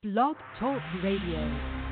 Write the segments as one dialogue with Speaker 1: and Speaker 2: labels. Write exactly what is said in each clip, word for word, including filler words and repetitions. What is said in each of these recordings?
Speaker 1: Blog Talk Radio.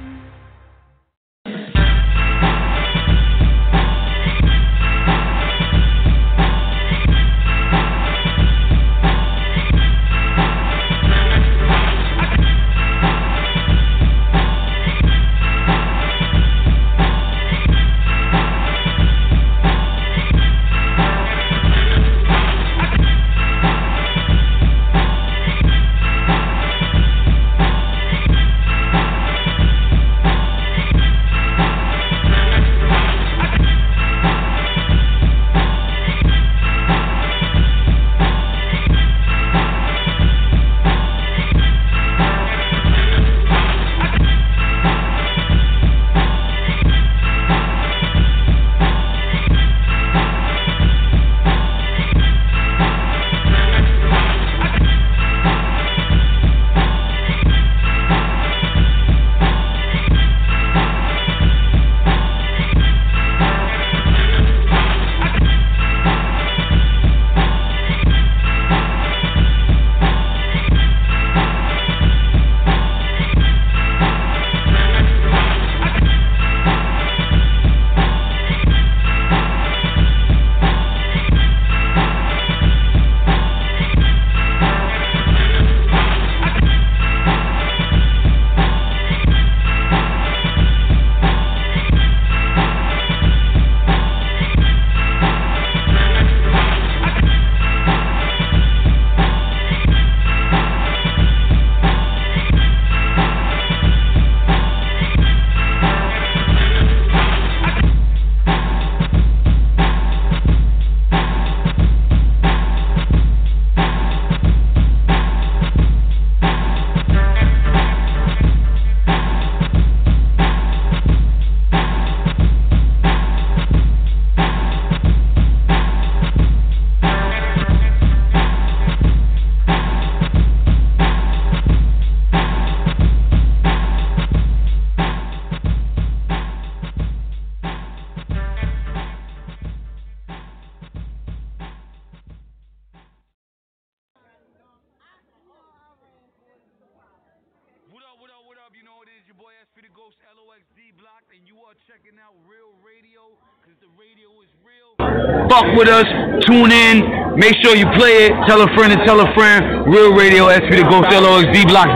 Speaker 2: Fuck with us, tune in, make sure you play it, tell a friend and tell a friend. Real Radio, S P the Ghost, L O X D Block.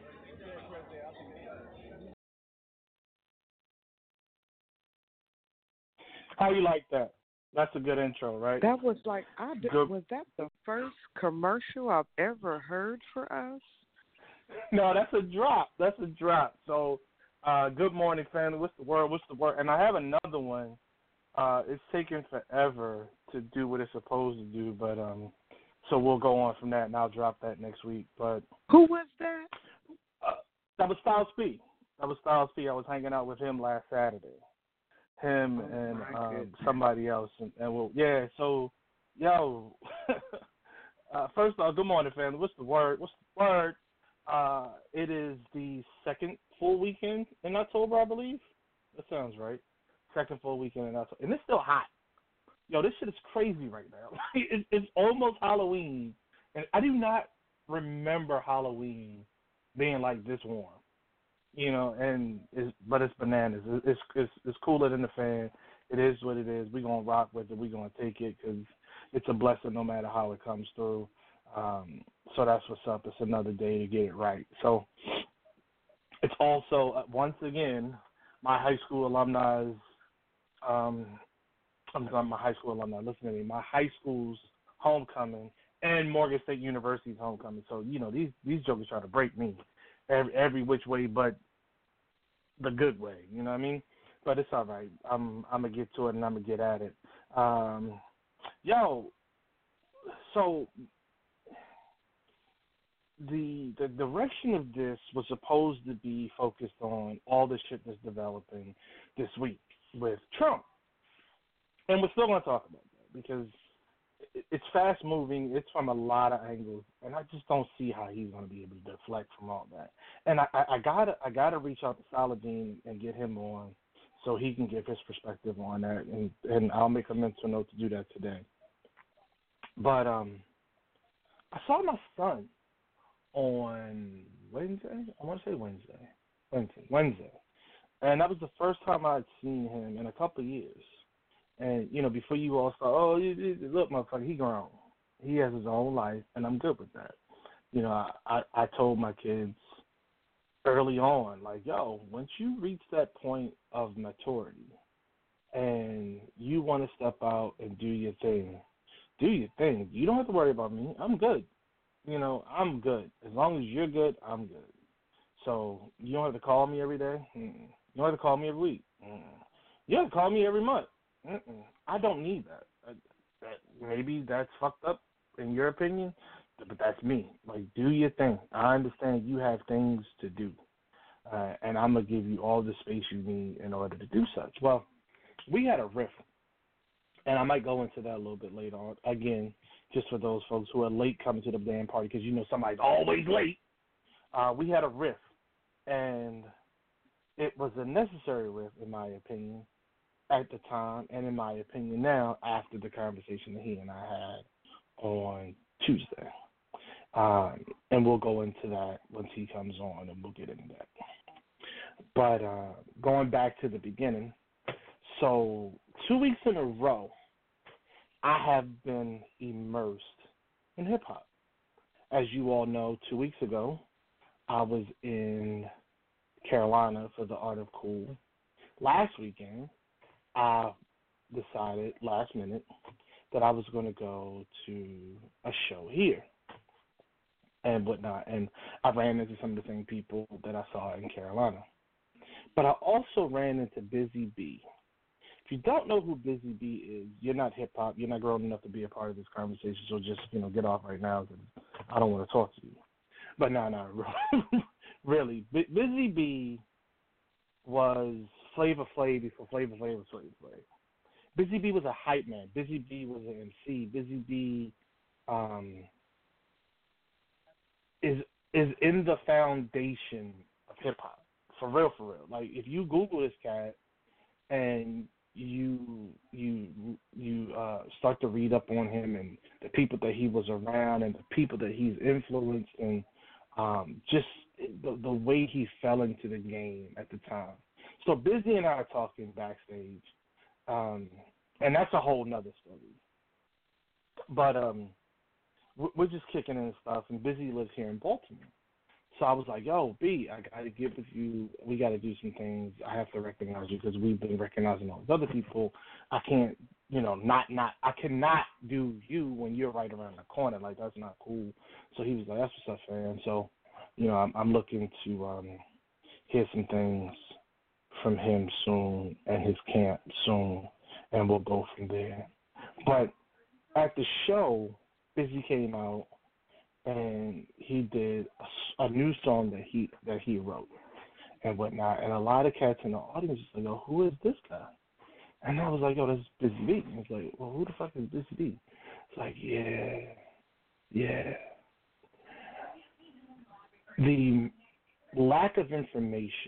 Speaker 3: How you like that? That's a good intro, right?
Speaker 4: That was like, I did,
Speaker 3: Good.
Speaker 4: was that the first commercial I've ever heard for us?
Speaker 3: No, that's a drop. That's a drop. So, uh, good morning, family. What's the word? What's the word? And I have another one. Uh, it's taken forever to do what it's supposed to do, but um, so we'll go on from that, and I'll drop that next week. But
Speaker 4: who was that?
Speaker 3: Uh, that was Styles P. That was Styles P. I was hanging out with him last Saturday. Him
Speaker 4: oh,
Speaker 3: and um,
Speaker 4: goodness.
Speaker 3: somebody else, and, and we'll yeah. So, yo, uh, first off, good morning, family. What's the word? What's the word? Uh, it is the second full weekend in October, I believe. That sounds right. Second full weekend in October. And it's still hot. Yo, this shit is crazy right now. it, it's almost Halloween. And I do not remember Halloween being like this warm. You know, and it's, but it's bananas. It's, it's, it's cooler than the fan. It is what it is. We're going to rock with it. We're going to take it because it's a blessing no matter how it comes through. Um, so that's what's up. It's another day to get it right. So it's also, uh, once again, my high school alumni's, um, I'm sorry, my high school alumni, listen to me, my high school's homecoming and Morgan State University's homecoming. So, you know, these, these jokers try to break me every, every which way but the good way, you know what I mean? But it's all right. I'm I'm going to get to it and I'm going to get at it. Um, yo, so the the direction of this was supposed to be focused on all the shit that's developing this week with Trump. And we're still going to talk about that because it's fast moving. It's from a lot of angles, and I just don't see how he's going to be able to deflect from all that. And I, I, I gotta I gotta reach out to Saladin and get him on so he can give his perspective on that, and, and I'll make a mental note to do that today. But um, I saw my son on Wednesday. Wednesday. I want to say Wednesday. Wednesday. Wednesday. And that was the first time I'd seen him in a couple of years. And, you know, before you all start, oh, you, you, look, motherfucker, he grown. He has his own life, and I'm good with that. You know, I, I, I told my kids early on, like, yo, once you reach that point of maturity and you want to step out and do your thing, do your thing. You don't have to worry about me. I'm good. You know, I'm good. As long as you're good, I'm good. So you don't have to call me every day. Mm-mm. You don't have to call me every week. Mm-mm. You have to call me every month. Mm-mm. I don't need that. I, that. Maybe that's fucked up in your opinion, but that's me. Like, do your thing. I understand you have things to do, uh, and I'm going to give you all the space you need in order to do such. Well, we had a riff. And I might go into that a little bit later on. Again, just for those folks who are late coming to the damn party, because you know somebody's always late. Uh, we had a riff, and it was a necessary riff, in my opinion, at the time, and in my opinion now, after the conversation that he and I had on Tuesday. Um, and we'll go into that once he comes on, and we'll get into that. But uh, going back to the beginning, so two weeks in a row, I have been immersed in hip-hop. As you all know, two weeks ago, I was in Carolina for the Art of Cool. Last weekend, I decided last minute that I was going to go to a show here and whatnot. And I ran into some of the same people that I saw in Carolina. But I also ran into Busy B. If you don't know who Busy B is, you're not hip-hop. You're not grown enough to be a part of this conversation, so just, you know, get off right now because I don't want to talk to you. But no, no, really. B- Busy B was Flavor Flav before Flavor Flav was Flavor Flav. Busy B was a hype man. Busy B was an M C. Busy B um, is is in the foundation of hip-hop, for real, for real. Like, if you Google this cat and you you you uh, start to read up on him and the people that he was around and the people that he's influenced and um, just the, the way he fell into the game at the time. So Busy and I are talking backstage, um, and that's a whole nother story. But um, we're just kicking in and stuff, and Busy lives here in Baltimore. So I was like, yo, B, I got to get with you. We got to do some things. I have to recognize you because we've been recognizing all these other people. I can't, you know, not, not, I cannot do you when you're right around the corner. Like, that's not cool. So he was like, that's what's up, fam. So, you know, I'm, I'm looking to um, hear some things from him soon and his camp soon, and we'll go from there. But at the show, Busy came out, and he did a, a new song that he that he wrote and whatnot. And a lot of cats in the audience was like, "Oh, who is this guy?" And I was like, "Oh, this is Busy B." And it's like, "Well, who the fuck is Busy B?" It's like, yeah, yeah. The lack of information.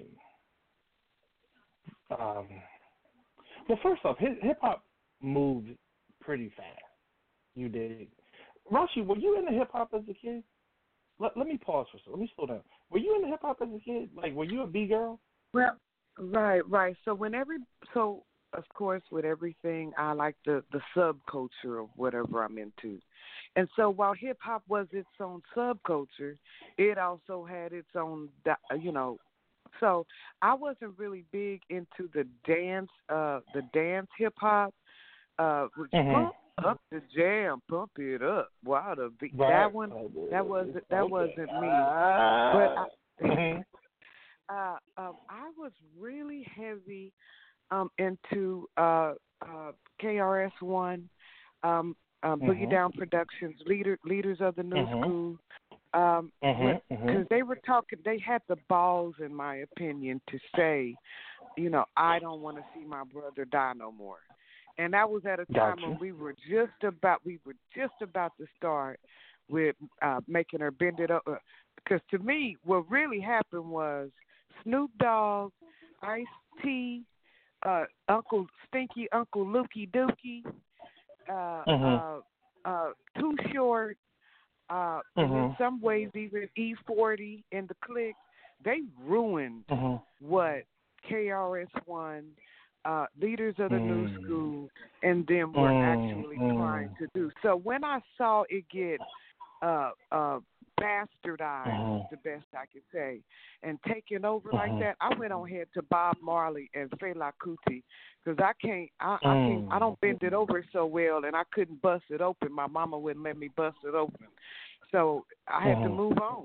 Speaker 3: Um, well, first off, hip hop moved pretty fast. You did. Rashi, were you into hip hop as a kid? Let, let me pause for a second. Let me slow down. Were you into hip hop as a kid? Like, were you a B girl?
Speaker 4: Well, right, right. So when every, so of course with everything, I like the the subculture of whatever I'm into, and so while hip hop was its own subculture, it also had its own, you know. So I wasn't really big into the dance, uh, the dance hip hop, uh, which
Speaker 3: mm-hmm.
Speaker 4: Up the jam, pump it up. Wow, the beat.
Speaker 3: Right.
Speaker 4: That one, that wasn't that okay. wasn't me. But I, uh, um, I was really heavy um, into uh, uh, K R S One, um, um, mm-hmm. Boogie Down Productions, leader leaders of the new
Speaker 3: mm-hmm.
Speaker 4: school. Um, because
Speaker 3: mm-hmm. mm-hmm.
Speaker 4: they were talking, they had the balls, in my opinion, to say, you know, I don't want to see my brother die no more. And that was at a time
Speaker 3: gotcha.
Speaker 4: when we were just about we were just about to start with uh, making her bend it up. Because to me, what really happened was Snoop Dogg, Ice-T, uh, Uncle Stinky, Uncle Lukey Dookie, uh,
Speaker 3: mm-hmm.
Speaker 4: uh, uh, Too Short, uh,
Speaker 3: mm-hmm.
Speaker 4: and in some ways even E forty in the clique. they ruined
Speaker 3: mm-hmm.
Speaker 4: what K R S One, uh, Leaders of the
Speaker 3: mm.
Speaker 4: New School, and them were
Speaker 3: mm.
Speaker 4: actually
Speaker 3: mm.
Speaker 4: trying to do. So when I saw it get uh, uh, bastardized,
Speaker 3: mm-hmm.
Speaker 4: the best I could say, and taken over
Speaker 3: mm-hmm.
Speaker 4: like that, I went on ahead to Bob Marley and Fela Kuti because I can't, I,
Speaker 3: mm.
Speaker 4: I can't, I don't bend it over so well, and I couldn't bust it open. My mama wouldn't let me bust it open, so I had
Speaker 3: mm.
Speaker 4: to move on.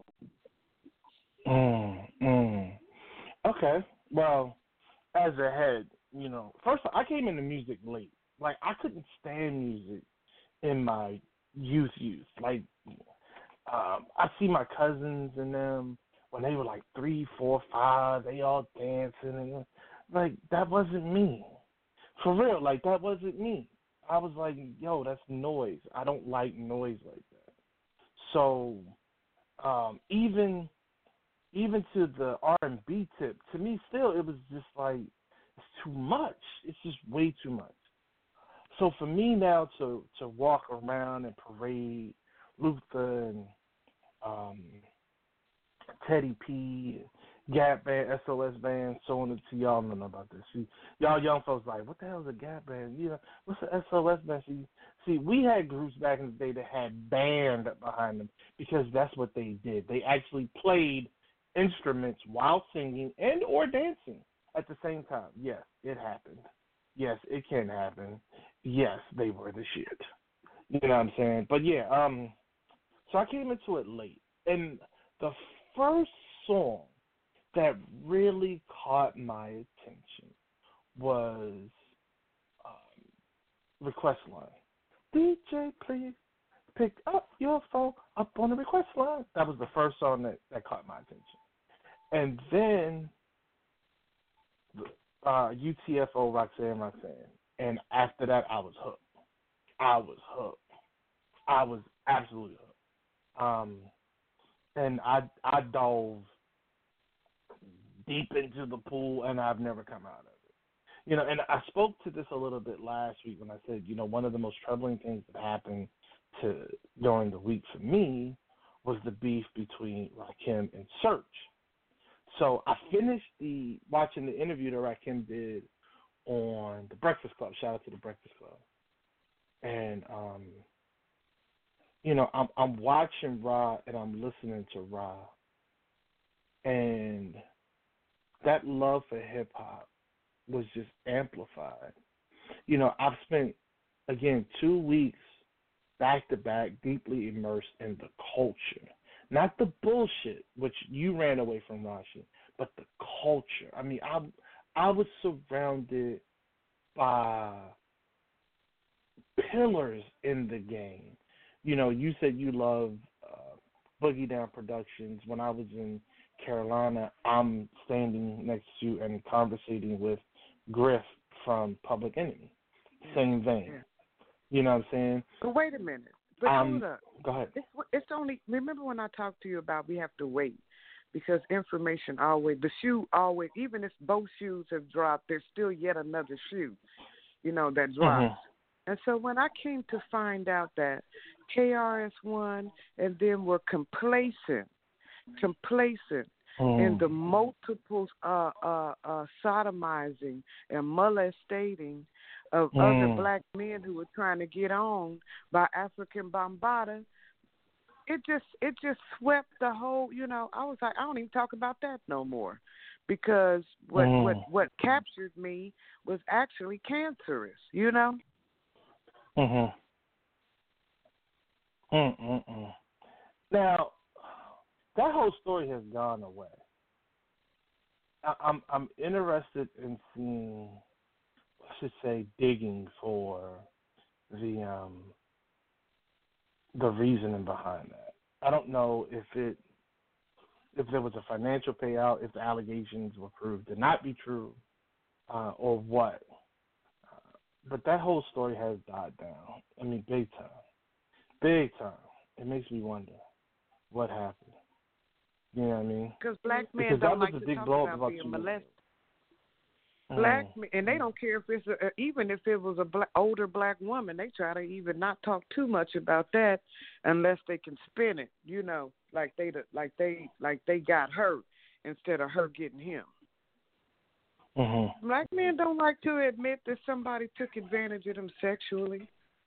Speaker 3: Mm. Mm. Okay, well, as a head, you know, first of all, I came into music late. Like, I couldn't stand music in my youth, youth. Like, um, I see my cousins and them when they were like three, four, five, they all dancing. And, like, that wasn't me. For real, like, that wasn't me. I was like, yo, that's noise. I don't like noise like that. So, um, even even to the R and B tip, to me still, it was just like, it's too much. It's just way too much. So for me now to, to walk around and parade Luther and um, Teddy P, Gap Band, S O S Band, so on, to y'all don't know about this. See, y'all young folks like, what the hell is a Gap Band? Yeah, what's the S O S Band? See, see, we had groups back in the day that had band behind them because that's what they did. They actually played instruments while singing and or dancing at the same time. Yes, it happened. Yes, it can happen. Yes, they were the shit. You know what I'm saying? But yeah, um, so I came into it late, and the first song that really caught my attention was um, Request Line. D J, please pick up your phone up on the request line. That was the first song that, that caught my attention. And then uh, U T F O, Roxanne, Roxanne. And after that, I was hooked. I was hooked. I was absolutely hooked. Um, and I I dove deep into the pool, and I've never come out of it. You know, and I spoke to this a little bit last week when I said, you know, one of the most troubling things that happened to during the week for me was the beef between Rakim and Search. So I finished the watching the interview that Rakim did on the Breakfast Club. Shout out to the Breakfast Club. And um, you know, I'm I'm watching Ra and I'm listening to Ra, and that love for hip hop was just amplified. You know, I've spent again two weeks back to back deeply immersed in the culture. Not the bullshit, which you ran away from, Rashi, but the culture. I mean, I I was surrounded by pillars in the game. You know, you said you love uh, Boogie Down Productions. When I was in Carolina, I'm standing next to and conversating with Griff from Public Enemy. Same vein.
Speaker 4: Yeah.
Speaker 3: You know what I'm saying?
Speaker 4: But wait a minute. But
Speaker 3: um,
Speaker 4: hold up.
Speaker 3: Go ahead.
Speaker 4: It's, it's only, remember when I talked to you about we have to wait because information always, the shoe always, even if both shoes have dropped, there's still yet another shoe, you know, that drops.
Speaker 3: Mm-hmm.
Speaker 4: And so when I came to find out that K R S One and them were complacent, complacent
Speaker 3: mm.
Speaker 4: in the multiple uh, uh, uh, sodomizing and molestating of
Speaker 3: mm.
Speaker 4: other black men who were trying to get on by African Bambaataa, it just it just swept the whole, you know, I was like, I don't even talk about that no more. Because what,
Speaker 3: mm.
Speaker 4: what, what captured me was actually cancerous, you know?
Speaker 3: Mm-hmm. Mm-mm-mm. Now, that whole story has gone away. I, I'm I'm interested in seeing, I should say, digging for the um the reasoning behind that. I don't know if it if there was a financial payout, if the allegations were proved to not be true, uh, or what. Uh, but that whole story has died down. I mean, big time. Big time. It makes me wonder what happened. You know what I mean?
Speaker 4: Because black men
Speaker 3: because
Speaker 4: don't
Speaker 3: that was
Speaker 4: like
Speaker 3: a
Speaker 4: to
Speaker 3: big
Speaker 4: talk
Speaker 3: blow
Speaker 4: about
Speaker 3: about
Speaker 4: being
Speaker 3: two
Speaker 4: molested.
Speaker 3: Mm.
Speaker 4: Black men, and they don't care if it's a, even if it was a black, older black woman. They try to even not talk too much about that unless they can spin it. You know, like they like they like they got hurt, instead of her getting him.
Speaker 3: Mm-hmm.
Speaker 4: Black men don't like to admit that somebody took advantage of them sexually.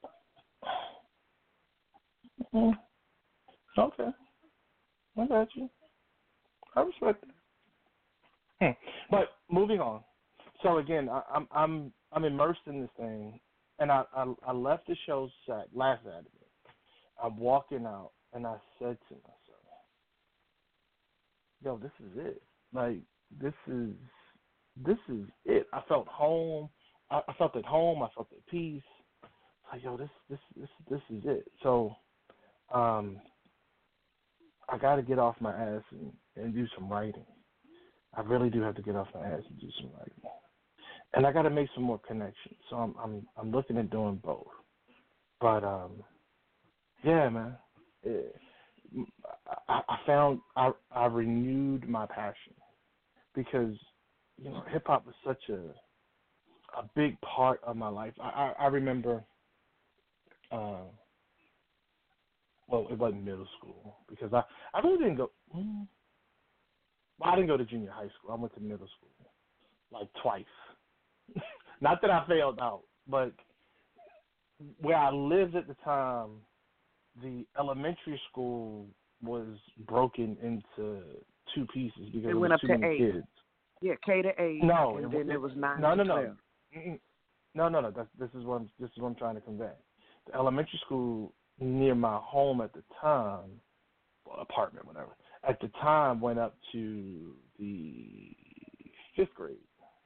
Speaker 3: Mm-hmm. Okay. I got you. I respect it. Hmm. But moving on. So again, I, I'm I'm I'm immersed in this thing, and I I, I left the show sat last Saturday. I'm walking out, and I said to myself, "Yo, this is it. Like this is this is it." I felt home. I, I felt at home. I felt at peace. Like, yo, this this this this is it. So, um, I got to get off my ass and, and do some writing. I really do have to get off my ass and do some writing. And I got to make some more connections. So I'm I'm I'm looking at doing both. But um, yeah, man, it, I, I found I I renewed my passion because you know hip hop was such a a big part of my life. I I, I remember. Uh, well, it wasn't middle school because I I really didn't go. Mm, well, I didn't go to junior high school. I went to middle school like twice. Not that I failed out, but where I lived at the time, the elementary school was broken into two pieces because
Speaker 4: it
Speaker 3: there
Speaker 4: went
Speaker 3: was
Speaker 4: up
Speaker 3: too
Speaker 4: to
Speaker 3: many
Speaker 4: eight.
Speaker 3: kids.
Speaker 4: Yeah, K to eight.
Speaker 3: No,
Speaker 4: and
Speaker 3: it,
Speaker 4: then
Speaker 3: it,
Speaker 4: it was nine
Speaker 3: no,
Speaker 4: to
Speaker 3: no, no,
Speaker 4: twelve.
Speaker 3: Mm-mm. no, no, no. That's, this is what I'm, this is what I'm trying to convey. The elementary school near my home at the time, well, apartment, whatever, at the time went up to the fifth grade.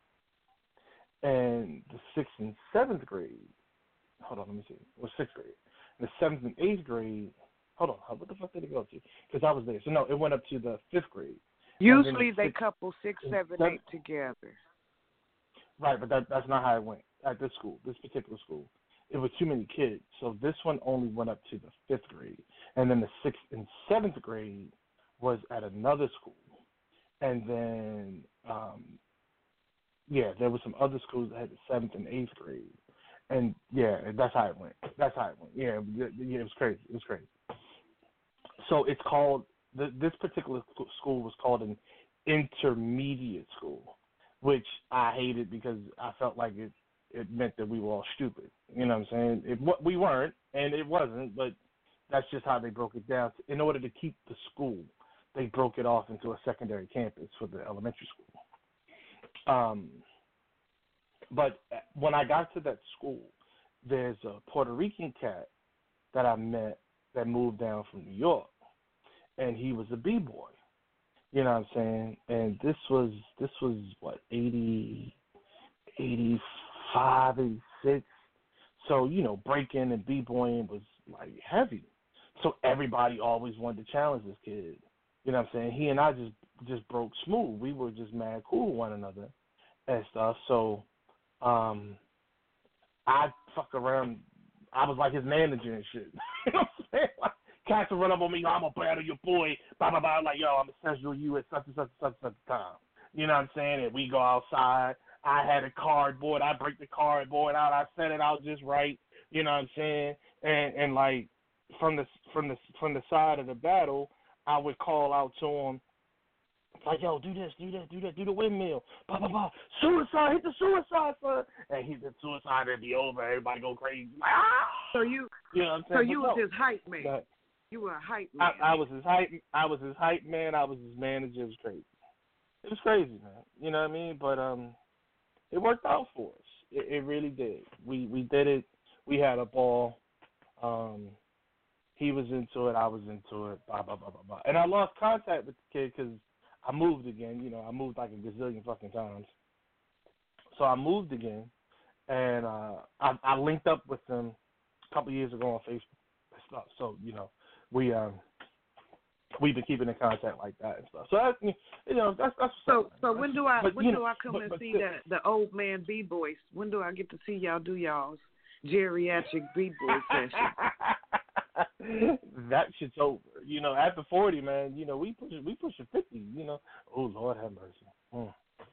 Speaker 3: And the sixth and seventh grade, hold on, let me see, it was sixth grade. The seventh and eighth grade, hold on, what the fuck did it go up to? Because I was there. So, no, it went up to the fifth grade.
Speaker 4: Usually they
Speaker 3: sixth,
Speaker 4: couple six, seven,
Speaker 3: seven,
Speaker 4: eight together.
Speaker 3: Right, but that, that's not how it went at this school, this particular school. It was too many kids. So this one only went up to the fifth grade. And then the sixth and seventh grade was at another school. And then, um, yeah, there were some other schools that had the seventh and eighth grade. And, yeah, that's how it went. That's how it went. Yeah, yeah, it was crazy. It was crazy. So it's called, the, this particular school was called an intermediate school, which I hated because I felt like it, it meant that we were all stupid. You know what I'm saying? It, we weren't, and it wasn't, but that's just how they broke it down. In order to keep the school, they broke it off into a secondary campus for the elementary school. Um, but when I got to that school, there's a Puerto Rican cat that I met that moved down from New York, and he was a b-boy. You know what I'm saying? And this was this was what eighty, eighty-five, eighty-six. So you know, breaking and b-boying was like heavy. So everybody always wanted to challenge this kid. You know what I'm saying? He and I just just broke smooth. We were just mad cool with one another and stuff. So um, I fuck around. I was like his manager and shit. You know what I'm saying? Like, cats would run up on me, I'm going to battle your boy, blah, blah, blah. I'm like, yo, I'm going to schedule you at such and such and such and such time. You know what I'm saying? And we go outside. I had a cardboard. I break the cardboard out. I set it out just right. You know what I'm saying? And, and like, from the, from, the, from the side of the battle, I would call out to him, like, yo, do this, do that, do that, do the windmill, blah, blah, blah. Suicide, hit the suicide, son. And he did suicide, it'd be over. Everybody go crazy. Like, ah!
Speaker 4: So you,
Speaker 3: you know what I'm
Speaker 4: so
Speaker 3: saying?
Speaker 4: you
Speaker 3: But
Speaker 4: was
Speaker 3: no,
Speaker 4: his hype man.
Speaker 3: that,
Speaker 4: You were a hype man.
Speaker 3: I, I was his hype. I was his hype man. I was his manager. It was crazy. It was crazy, man. You know what I mean? But um, it worked out for us. It, it really did. We we did it. We had a ball. Um, he was into it. I was into it. Blah blah blah blah blah. And I lost contact with the kid because I moved again. You know, I moved like a gazillion fucking times. So I moved again, and uh, I, I linked up with him a couple years ago on Facebook and stuff. So you know. We um we've been keeping in contact like that and stuff. So that's you know that's that's
Speaker 4: so
Speaker 3: up,
Speaker 4: so when do I
Speaker 3: but,
Speaker 4: when
Speaker 3: do
Speaker 4: do
Speaker 3: know,
Speaker 4: I come
Speaker 3: but,
Speaker 4: and
Speaker 3: but
Speaker 4: see
Speaker 3: still,
Speaker 4: the the old man b boys? When do I get to see y'all do y'all's geriatric b boy session?
Speaker 3: That shit's over. You know, after forty, man. You know, we push we pushing fifty. You know, oh Lord have mercy. Mm.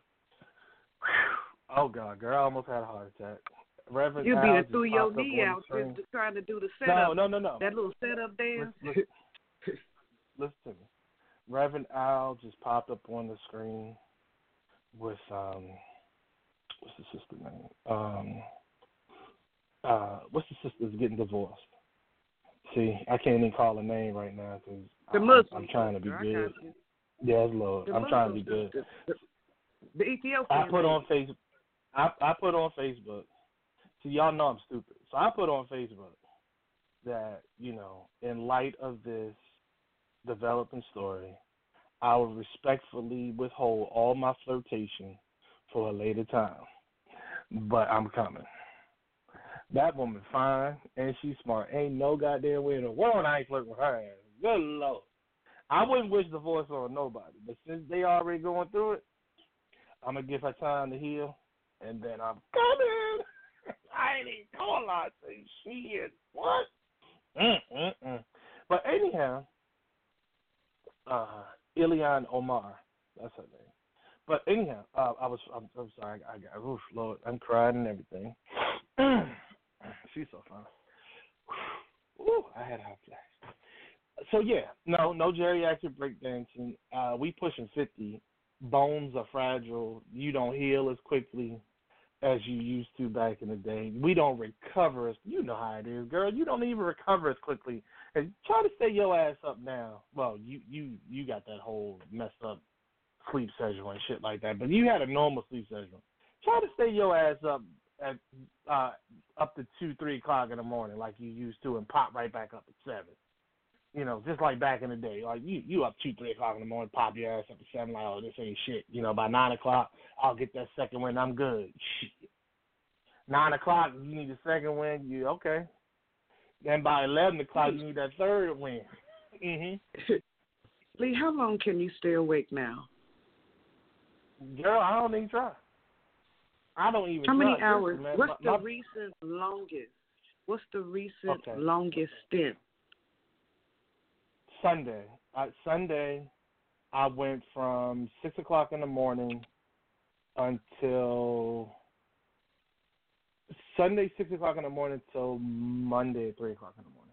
Speaker 3: Oh God, girl, I almost had a heart attack. Reverend
Speaker 4: You
Speaker 3: Al
Speaker 4: be threw your knee out
Speaker 3: just
Speaker 4: just trying to do the setup.
Speaker 3: No, no, no, no.
Speaker 4: That little setup dance.
Speaker 3: Listen, listen, listen to me. Reverend Al just popped up on the screen with um, what's the sister name? Um, uh, what's the sister's getting divorced? See, I can't even call her name right now because I'm, I'm trying to be good. Yes, Lord, I'm trying to be good.
Speaker 4: The, the Ethiopian.
Speaker 3: I put on Facebook. I I put on Facebook. See, y'all know I'm stupid, so I put on Facebook that, you know, in light of this developing story, I will respectfully withhold all my flirtation for a later time. But I'm coming. That woman fine and she's smart. Ain't no goddamn way in the world I ain't flirting with her ass. Good Lord. I wouldn't wish divorce on nobody, but since they already going through it, I'm going to give her time to heal, and then I'm coming. I ain't even going to say shit. What? Mm-mm-mm. But anyhow, uh, Ilian Omar, that's her name. But anyhow, uh, I was, I'm, I'm sorry, I got, oof, Lord, I'm crying and everything. She's so fun. Ooh, I had a hot flash. So yeah, no, no geriatric breakdancing. Uh, we pushing fifty. Bones are fragile. You don't heal as quickly as you used to back in the day. We don't recover as, you know how it is, girl. You don't even recover as quickly. And try to stay your ass up now. Well, you you you got that whole messed up sleep schedule and shit like that. But you had a normal sleep schedule. Try to stay your ass up at uh, up to two, three o'clock in the morning like you used to, and pop right back up at seven. You know, just like back in the day. Like you, you up two, three o'clock in the morning, pop your ass up at seven. Like, oh, this ain't shit. You know, by nine o'clock, I'll get that second win. I'm good. Shit. Nine o'clock, you need a second win. You okay? Then by eleven o'clock, you need that third win. Mhm.
Speaker 4: Lee, how long can you stay awake now?
Speaker 3: Girl, I don't even try. I don't even.
Speaker 4: How
Speaker 3: try.
Speaker 4: many hours?
Speaker 3: Man,
Speaker 4: What's
Speaker 3: my,
Speaker 4: the
Speaker 3: my,
Speaker 4: recent longest? What's the recent
Speaker 3: okay.
Speaker 4: longest stint?
Speaker 3: Sunday. Uh, Sunday, I went from six o'clock in the morning until Sunday, six o'clock in the morning till Monday at three o'clock in the morning.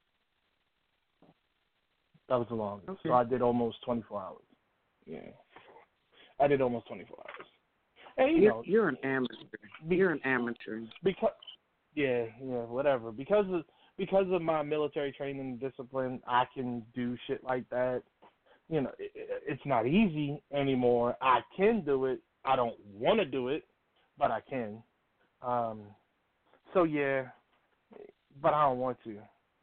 Speaker 3: That was the longest. Okay. So I did almost twenty-four hours. Yeah, I did almost twenty-four hours. And you
Speaker 4: you're,
Speaker 3: know,
Speaker 4: you're an amateur.
Speaker 3: Be,
Speaker 4: you're an amateur.
Speaker 3: Because yeah, yeah, whatever. Because of because of my military training and discipline, I can do shit like that. You know, it, it's not easy anymore. I can do it. I don't want to do it, but I can. Um, so yeah, but I don't want to.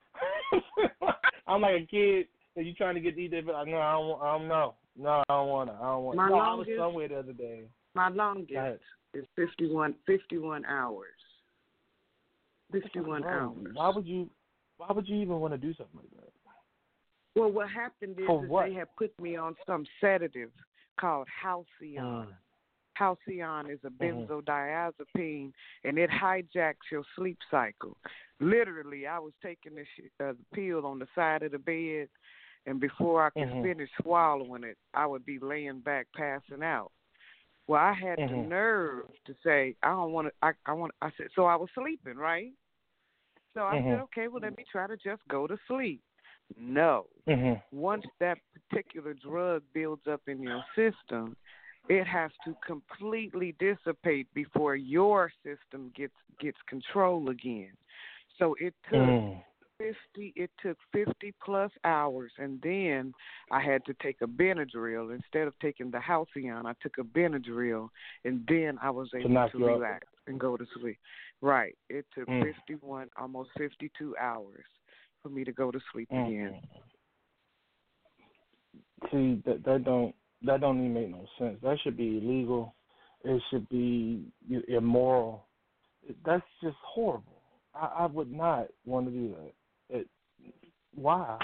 Speaker 3: I'm like a kid that you trying to get these days, but no, I don't. I don't know. No, I don't want to. I don't want.
Speaker 4: My
Speaker 3: no,
Speaker 4: longest,
Speaker 3: I was somewhere the other day.
Speaker 4: My longest is fifty-one, fifty-one hours. Fifty-one hours.
Speaker 3: Why would you? Why would you even want to do something like that?
Speaker 4: Well, what happened is,
Speaker 3: For
Speaker 4: is
Speaker 3: what?
Speaker 4: they had put me on some sedative called Halcyon.
Speaker 3: Mm.
Speaker 4: Halcyon is a
Speaker 3: Mm-hmm.
Speaker 4: benzodiazepine, and it hijacks your sleep cycle. Literally, I was taking the, sh- uh, the pill on the side of the bed, and before I could
Speaker 3: Mm-hmm.
Speaker 4: finish swallowing it, I would be laying back, passing out. Well, I had
Speaker 3: Mm-hmm.
Speaker 4: the nerve to say, I don't want to, I, I want, I said, so I was sleeping, right? So I
Speaker 3: Mm-hmm.
Speaker 4: said, okay, well, let me try to just go to sleep. No.
Speaker 3: Mm-hmm.
Speaker 4: Once that particular drug builds up in your system, it has to completely dissipate before your system gets gets control again. So it took
Speaker 3: Mm.
Speaker 4: fifty. It took fifty plus hours, and then I had to take a Benadryl instead of taking the Halcyon. I took a Benadryl, and then I was able
Speaker 3: knock
Speaker 4: to
Speaker 3: you out.
Speaker 4: relax and go to sleep. Right. It took
Speaker 3: Mm.
Speaker 4: fifty-one, almost fifty-two hours for me to go to sleep
Speaker 3: Mm.
Speaker 4: again.
Speaker 3: See, that that don't that don't even make no sense. That should be illegal. It should be immoral. That's just horrible. I, I would not want to do that. It, why?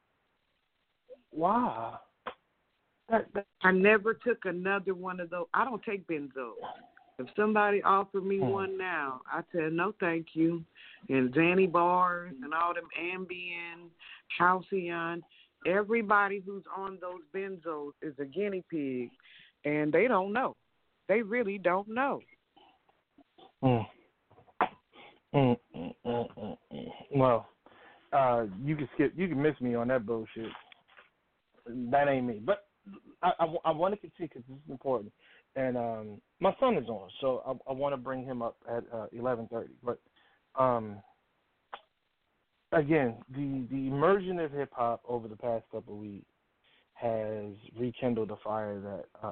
Speaker 3: Why? That, that,
Speaker 4: I never took another one of those. I don't take benzos. If somebody offered me
Speaker 3: Hmm.
Speaker 4: one now, I said no, thank you. And Zanny bars and all them Ambien, Halcyon. Everybody who's on those benzos is a guinea pig, and they don't know. They really don't know.
Speaker 3: Mm. Mm, mm, mm, mm, mm. Well, uh, you can skip. You can miss me on that bullshit. that ain't me. But I, I, I want to continue because this is important. And um, my son is on, so I, I want to bring him up at uh, eleven thirty. But um, again, the, the immersion of hip hop over the past couple of weeks has rekindled a fire that um,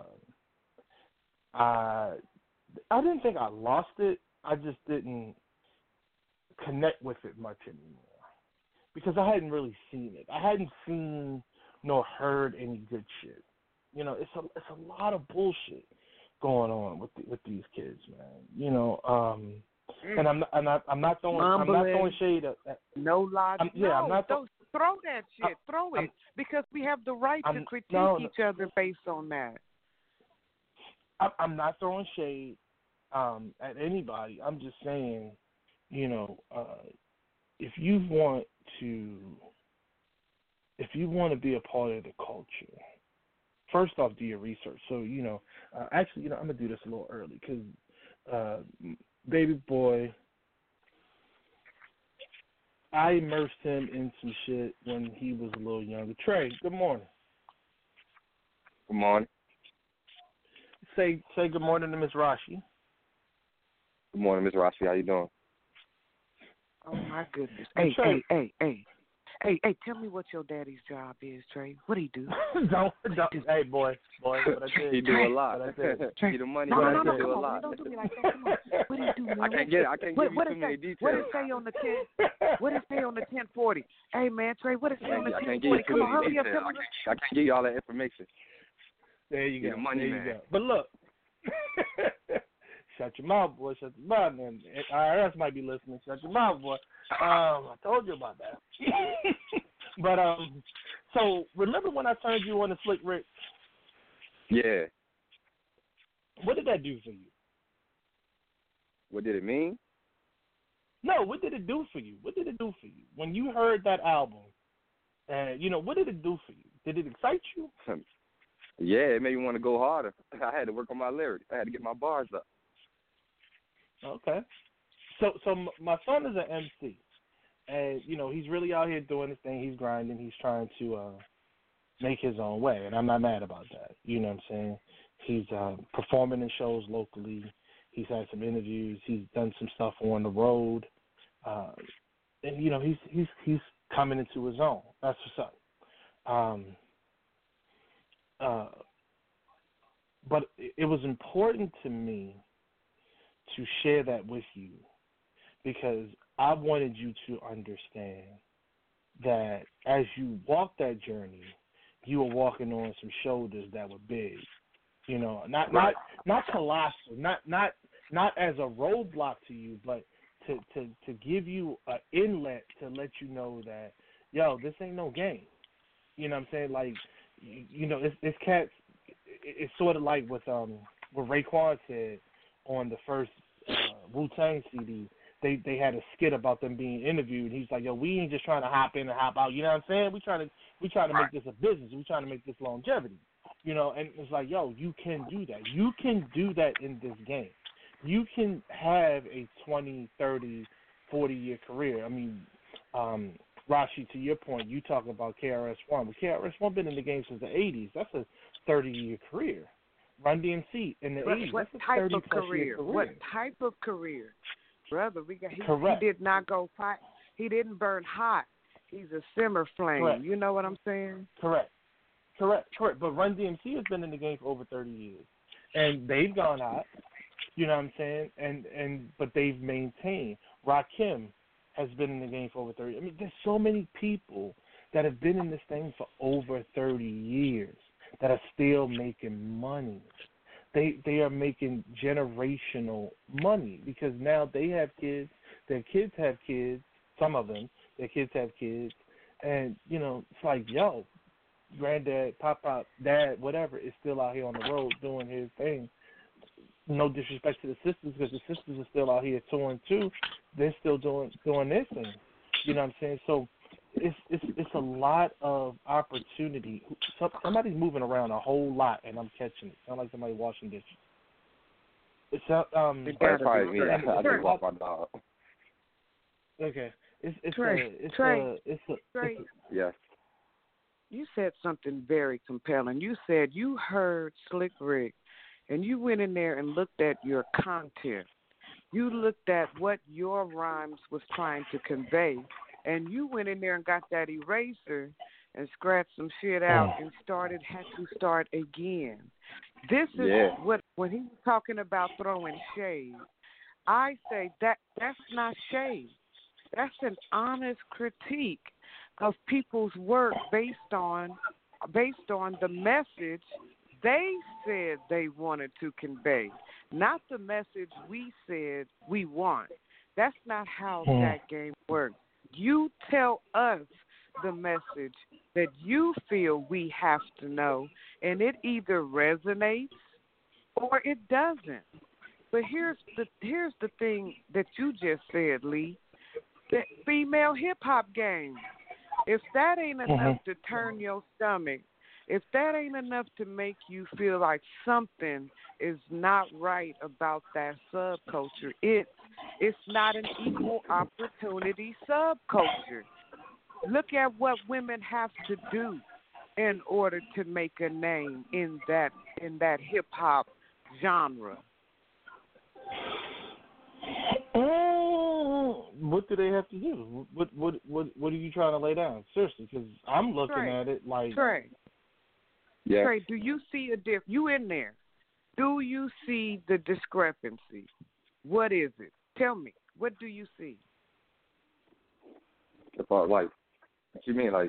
Speaker 3: I I didn't think I lost it. I just didn't connect with it much anymore because I hadn't really seen it. I hadn't seen nor heard any good shit. You know, it's a it's a lot of bullshit going on with the, with these kids, man. You know, um, and I'm not, I'm not I'm not throwing Mumbling. I'm not throwing shade at, at
Speaker 4: no logic.
Speaker 3: I'm, yeah,
Speaker 4: no,
Speaker 3: I'm not th-
Speaker 4: don't throw that shit.
Speaker 3: I,
Speaker 4: throw it
Speaker 3: I'm,
Speaker 4: because we have the right
Speaker 3: I'm,
Speaker 4: to critique
Speaker 3: no,
Speaker 4: each other based on that.
Speaker 3: I, I'm not throwing shade um, at anybody. I'm just saying, you know, uh, if you want to, if you want to be a part of the culture, first off, do your research. So, you know, uh, actually, you know, I'm going to do this a little early because uh, baby boy, I immersed him in some shit when he was a little younger. Trey, good morning.
Speaker 5: Good morning.
Speaker 3: Say say good morning to Miss Rashi.
Speaker 5: Good morning, Miss Rashi. How you doing?
Speaker 4: Oh, my goodness. Hey, hey, hey, hey. Hey, hey, tell me what your daddy's job is, Trey. What he do?
Speaker 3: don't, don't, do? Hey, boy, boy, what I did.
Speaker 5: He do a lot.
Speaker 3: What I did.
Speaker 5: Trey. He the money,
Speaker 4: no,
Speaker 5: but
Speaker 4: no,
Speaker 5: I
Speaker 4: no,
Speaker 5: do
Speaker 4: come
Speaker 5: a
Speaker 4: on,
Speaker 5: lot.
Speaker 4: Don't do me like that. Come on. What do you do, man?
Speaker 5: I can't get. I can't
Speaker 4: what,
Speaker 5: give you
Speaker 4: what
Speaker 5: too many
Speaker 4: say,
Speaker 5: details.
Speaker 4: What it say on the ten? What it say on the ten forty? Hey, man, Trey, what it say on the ten forty? Come on, hurry up.
Speaker 5: I can't, I can't give you all that information.
Speaker 3: There you go.
Speaker 5: The money
Speaker 3: there
Speaker 5: man.
Speaker 3: You go. But look. Shut your mouth, boy. Shut your mouth, man. I R S might be listening. Shut your mouth, boy. Um, I told you about that. But um, so remember when I turned you on to Slick Rick?
Speaker 5: Yeah.
Speaker 3: What did that do for you?
Speaker 5: What did it mean?
Speaker 3: No, what did it do for you? What did it do for you when you heard that album? And uh, you know, what did it do for you? Did it excite you?
Speaker 5: Yeah, it made me want to go harder. I had to work on my lyrics. I had to get my bars up.
Speaker 3: Okay. So, so my son is an M C, and you know he's really out here doing his thing. He's grinding. He's trying to uh, make his own way, and I'm not mad about that. You know what I'm saying? He's uh, performing in shows locally. He's had some interviews. He's done some stuff on the road, uh, and you know he's he's he's coming into his own. That's what's up. Um, uh, but it was important to me to share that with you because I wanted you to understand that as you walk that journey, you were walking on some shoulders that were big. You know, not
Speaker 5: right.
Speaker 3: not not colossal, not not not as a roadblock to you, but to, to, to give you an inlet to let you know that, yo, this ain't no game. You know what I'm saying? Like, you, you know, it's, it's cats. It's sort of like with um what Raekwon said on the first uh, Wu-Tang C D. They they had a skit about them being interviewed. He's like, yo, we ain't just trying to hop in and hop out. You know what I'm saying? We trying to we trying to make this a business. We trying to make this longevity. You know, and it's like, yo, you can do that. You can do that in this game. You can have a twenty, thirty, forty-year career. I mean, um, Rashi, to your point, you talk about K R S One. Well, K R S One been in the game since the eighties. That's a thirty-year career. Run D M C in the
Speaker 4: what,
Speaker 3: eighties.
Speaker 4: What
Speaker 3: That's a
Speaker 4: type
Speaker 3: thirty
Speaker 4: of
Speaker 3: plus
Speaker 4: career?
Speaker 3: year career?
Speaker 4: What type of career? Brother, we got, he,
Speaker 3: Correct.
Speaker 4: he did not go fight. He didn't burn hot. He's a simmer flame.
Speaker 3: Correct.
Speaker 4: You know what I'm saying?
Speaker 3: Correct. Correct. Correct. But Run D M C has been in the game for over thirty years. And they've gone hot. You know what I'm saying? And and but they've maintained. Rakim has been in the game for over thirty. I mean, there's so many people that have been in this thing for over thirty years that are still making money. They they are making generational money because now they have kids. Their kids have kids. Some of them, their kids have kids, and you know it's like, yo, granddad, pop pop, dad, whatever is still out here on the road doing his thing. No disrespect to the sisters, because the sisters are still out here touring too. They're still doing doing their thing. You know what I'm saying? So it's it's it's a lot of opportunity. Somebody's moving around a whole lot, and I'm catching it. Sound like somebody washing dishes. It's um.
Speaker 5: That's probably me. I, I just walk my dog.
Speaker 3: Okay, it's it's
Speaker 4: Trey,
Speaker 3: a it's
Speaker 4: Trey,
Speaker 3: a it's a,
Speaker 4: Trey.
Speaker 3: it's a
Speaker 5: yes.
Speaker 4: you said something very compelling. You said you heard Slick Rick, and you went in there and looked at your content. You looked at what your rhymes was trying to convey, and you went in there and got that eraser and scratched some shit out and started, had to start again. This is
Speaker 5: Yeah.
Speaker 4: what, when he was talking about throwing shade, I say that that's not shade. That's an honest critique of people's work based on based on the message they said they wanted to convey, not the message we said we want. That's not how
Speaker 3: Hmm.
Speaker 4: that game works. You tell us the message that you feel we have to know, and it either resonates or it doesn't. But here's the here's the thing that you just said, Lee. The female hip hop game. If that ain't enough to turn your stomach, if that ain't enough to make you feel like something is not right about that subculture, it's it's not an equal opportunity subculture. Look at what women have to do in order to make a name in that in that hip hop genre.
Speaker 3: Oh, what do they have to do? What what what what are you trying to lay down? Seriously, because I'm looking
Speaker 4: Trey,
Speaker 3: at it like
Speaker 4: Trey,
Speaker 5: Yeah.
Speaker 4: Trey, do you see a diff? You in there? Do you see the discrepancy? What is it? Tell me. What do you see?
Speaker 5: About like, what you mean, like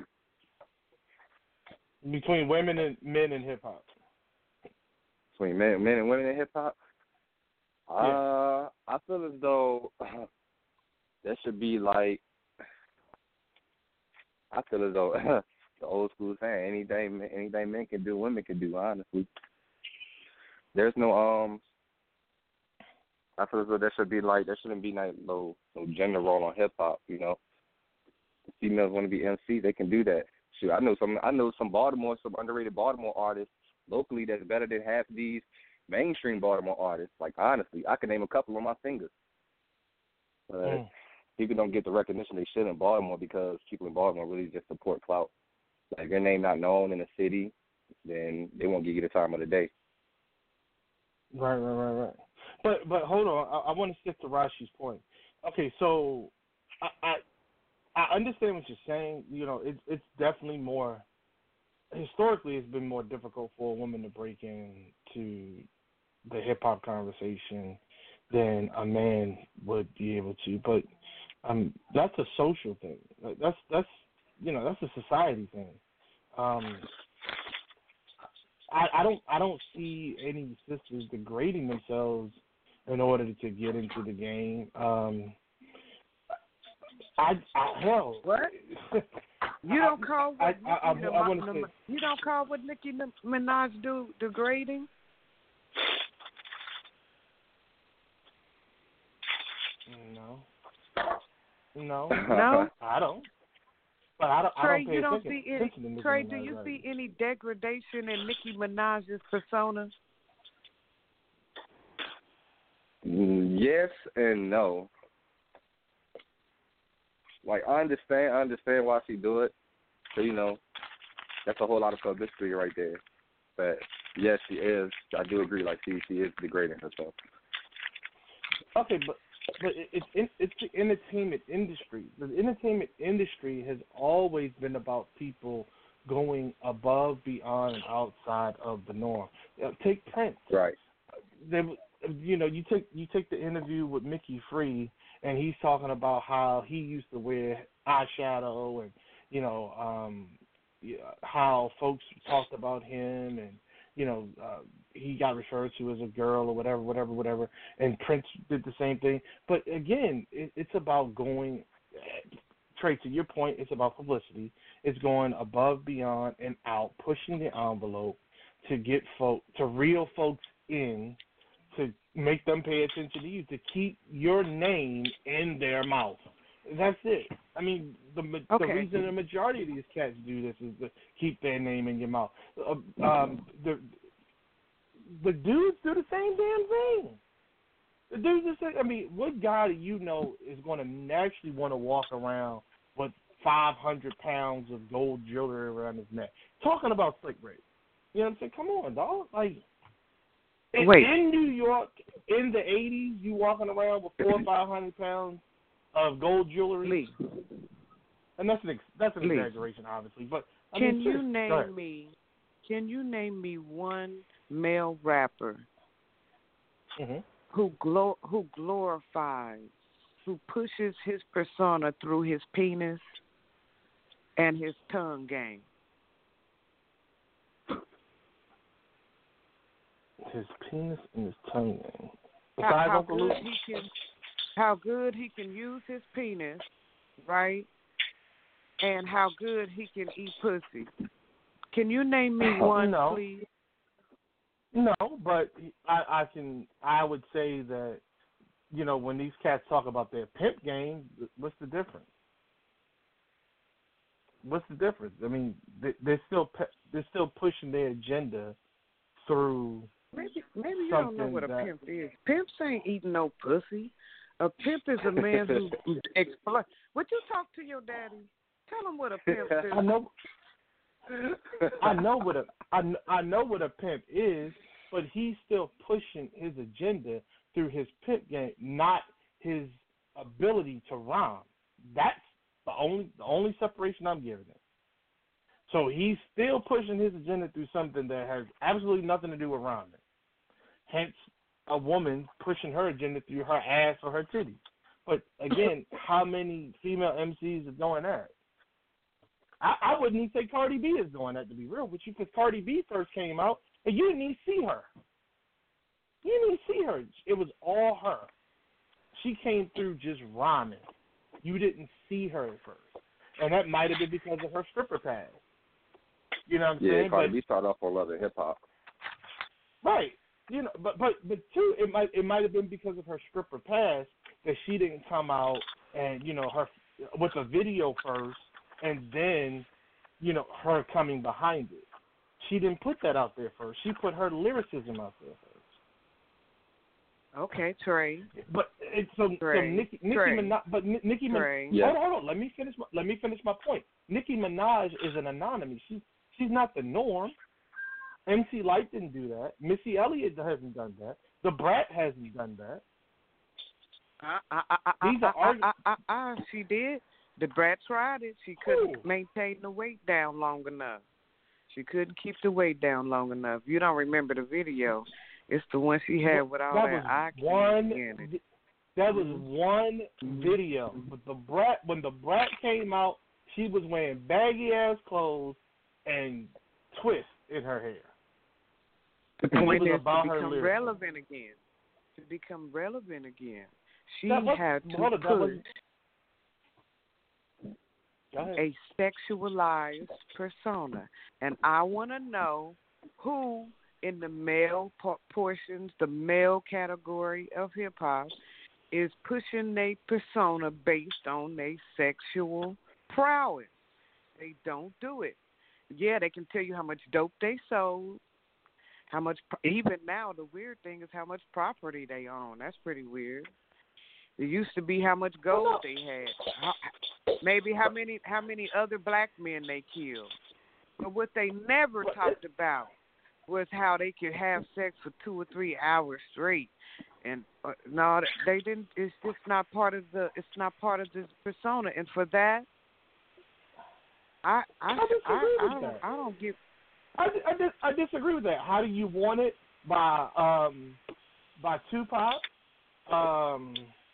Speaker 3: between women and men in hip hop.
Speaker 5: between men, men and women in hip hop?
Speaker 3: Yeah.
Speaker 5: Uh, I feel as though there should be like, I feel as though the old school saying, anything anything men can do, women can do. Honestly, there's no um. I feel as though there should be like there shouldn't be no no, no gender role on hip hop. You know, if females want to be M C, they can do that. Shoot, I know some I know some Baltimore, some underrated Baltimore artists locally that's better than half these mainstream Baltimore artists. Like honestly, I can name a couple on my fingers. But
Speaker 3: Mm.
Speaker 5: people don't get the recognition they should in Baltimore because people in Baltimore really just support clout. Like, if your name not known in the city, then they won't give you the time of the day.
Speaker 3: Right, right, right, right. But but hold on, I, I want to skip to Rashi's point. Okay, so I, I I understand what you're saying. You know, it's it's definitely more. Historically, it's been more difficult for a woman to break into the hip hop conversation than a man would be able to. But um, that's a social thing. That's that's you know that's a society thing. Um, I, I don't I don't see any sisters degrading themselves in order to get into the game. Um, I, I hell
Speaker 4: What? You don't call what
Speaker 3: I,
Speaker 4: Nicki
Speaker 3: I, I,
Speaker 4: Minaj-
Speaker 3: I want to say
Speaker 4: you don't call what Nicki Minaj do degrading?
Speaker 3: no, no,
Speaker 4: No?
Speaker 3: I don't. But I don't.
Speaker 4: Trey,
Speaker 3: I don't pay
Speaker 4: you don't
Speaker 3: attention,
Speaker 4: see any.
Speaker 3: attention to Nicki
Speaker 4: Trey, do
Speaker 3: Minaj
Speaker 4: you
Speaker 3: right
Speaker 4: see
Speaker 3: now.
Speaker 4: any degradation in Nicki Minaj's persona?
Speaker 5: Mm, yes and no. Like, I understand, I understand why she do it. So, you know, that's a whole lot of publicity right there. But, yes, she is. I do agree, like, she, she is degrading herself.
Speaker 3: Okay, but but it, it's it, it's the entertainment industry. The entertainment industry has always been about people going above, beyond, and outside of the norm. Uh, take Prince.
Speaker 5: Right.
Speaker 3: They, you know, you take you take the interview with Mickey Free, and he's talking about how he used to wear eyeshadow, and you know, um, yeah, how folks talked about him, and you know, uh, he got referred to as a girl or whatever, whatever, whatever. And Prince did the same thing. But again, it, it's about going. Trey, to your point, it's about publicity. It's going above, beyond, and out, pushing the envelope to get folk, to reel folks in, to make them pay attention to you, to keep your name in their mouth. That's it. I mean, the
Speaker 4: Okay.
Speaker 3: the reason the majority of these cats do this is to keep their name in your mouth. Uh, um, the the dudes do the same damn thing. The dudes are saying, I mean, what guy do you know is going to naturally want to walk around with five hundred pounds of gold jewelry around his neck. Talking about slick Rick. You know what I'm saying? Come on, dog. Like, in,
Speaker 4: Wait.
Speaker 3: in New York, in the eighties, you walking around with four or five hundred pounds of gold jewelry.
Speaker 4: Lee.
Speaker 3: And that's an ex- that's an
Speaker 4: Lee.
Speaker 3: exaggeration, obviously. But I
Speaker 4: Can
Speaker 3: mean,
Speaker 4: you
Speaker 3: seriously, go
Speaker 4: name
Speaker 3: ahead.
Speaker 4: me? Can you name me one male rapper
Speaker 3: Mm-hmm.
Speaker 4: who glo- who glorifies, who pushes his persona through his penis and his tongue game?
Speaker 3: His penis and his tongue.
Speaker 4: How,
Speaker 3: Besides
Speaker 4: how
Speaker 3: Uncle
Speaker 4: good
Speaker 3: Luke?
Speaker 4: he can, how good he can use his penis, right? And how good he can eat pussy. Can you name me one,
Speaker 3: No.
Speaker 4: please?
Speaker 3: No, but I, I can. I would say that, you know, when these cats talk about their pimp game, what's the difference? What's the difference? I mean, they, they're still pe- they're still pushing their agenda through.
Speaker 4: Maybe maybe you don't know
Speaker 3: something
Speaker 4: what a
Speaker 3: that-
Speaker 4: pimp is. Pimps ain't eating no pussy. A pimp is a man who exploits. Would you talk to your daddy? Tell him what a pimp is.
Speaker 3: I know. I know what a I, kn- I know what a pimp is, but he's still pushing his agenda through his pimp game, not his ability to rhyme. That's the only the only separation I'm giving it. So he's still pushing his agenda through something that has absolutely nothing to do with rhyming. Hence, a woman pushing her agenda through her ass or her titties. But again, how many female M Cs are doing that? I, I wouldn't even say Cardi B is doing that, to be real with you, because Cardi B first came out and you didn't even see her. You didn't even see her. It was all her. She came through just rhyming. You didn't see her at first. And that might have been because of her stripper pad. You know what I'm
Speaker 5: Yeah,
Speaker 3: saying?
Speaker 5: Cardi
Speaker 3: But-
Speaker 5: B started off on Love and Hip Hop.
Speaker 3: Right. You know, but but but too, it might it might have been because of her stripper past that she didn't come out and, you know, her with a video first and then, you know, her coming behind it. She didn't put that out there first. She put her lyricism out there first.
Speaker 4: Okay, Trey.
Speaker 3: But it's so, so
Speaker 4: Trey.
Speaker 3: Nicki Nicki
Speaker 4: Trey.
Speaker 3: Minaj, but Ni- Nicki
Speaker 4: Trey.
Speaker 3: Minaj.
Speaker 5: Yeah.
Speaker 3: Hold on, hold on. Let me finish. My, let me finish my point. Nicki Minaj is an anonymous. She's she's not the norm. M C Light didn't do that. Missy Elliott hasn't done that. The Brat hasn't done that.
Speaker 4: Uh, uh, uh, uh,
Speaker 3: These
Speaker 4: uh,
Speaker 3: are
Speaker 4: uh, uh, uh, uh, she did. The brat tried it. She couldn't
Speaker 3: Who?
Speaker 4: maintain the weight down long enough. She couldn't keep the weight down long enough. You don't remember the video. It's the one she had with all
Speaker 3: that
Speaker 4: that,
Speaker 3: was
Speaker 4: eye
Speaker 3: one.
Speaker 4: candy in it.
Speaker 3: That was one video. But the Brat, when the Brat came out, she was wearing baggy ass clothes and twists in her hair.
Speaker 4: The
Speaker 3: And it
Speaker 4: point
Speaker 3: was
Speaker 4: is
Speaker 3: about
Speaker 4: to
Speaker 3: her
Speaker 4: become
Speaker 3: lyrics.
Speaker 4: relevant again. To become relevant again. She
Speaker 3: That was-
Speaker 4: had to
Speaker 3: hold on, that
Speaker 4: push
Speaker 3: was- Go ahead.
Speaker 4: a sexualized persona. And I want to know who in the male por- portions, the male category of hip-hop, is pushing their persona based on their sexual prowess. They don't do it. Yeah, they can tell you how much dope they sold, how much, even now, the weird thing is how much property they own. That's pretty weird. It used to be how much gold they had. How, maybe how many how many other black men they killed. But what they never talked about was how they could have sex for two or three hours straight. And uh, no, they didn't. It's just not part of the. It's not part of this persona. And for that, I I
Speaker 3: I disagree
Speaker 4: I,
Speaker 3: with
Speaker 4: I don't
Speaker 3: that.
Speaker 4: I don't give.
Speaker 3: I, I, dis- I disagree with that. How do you want it by um by Tupac? Um,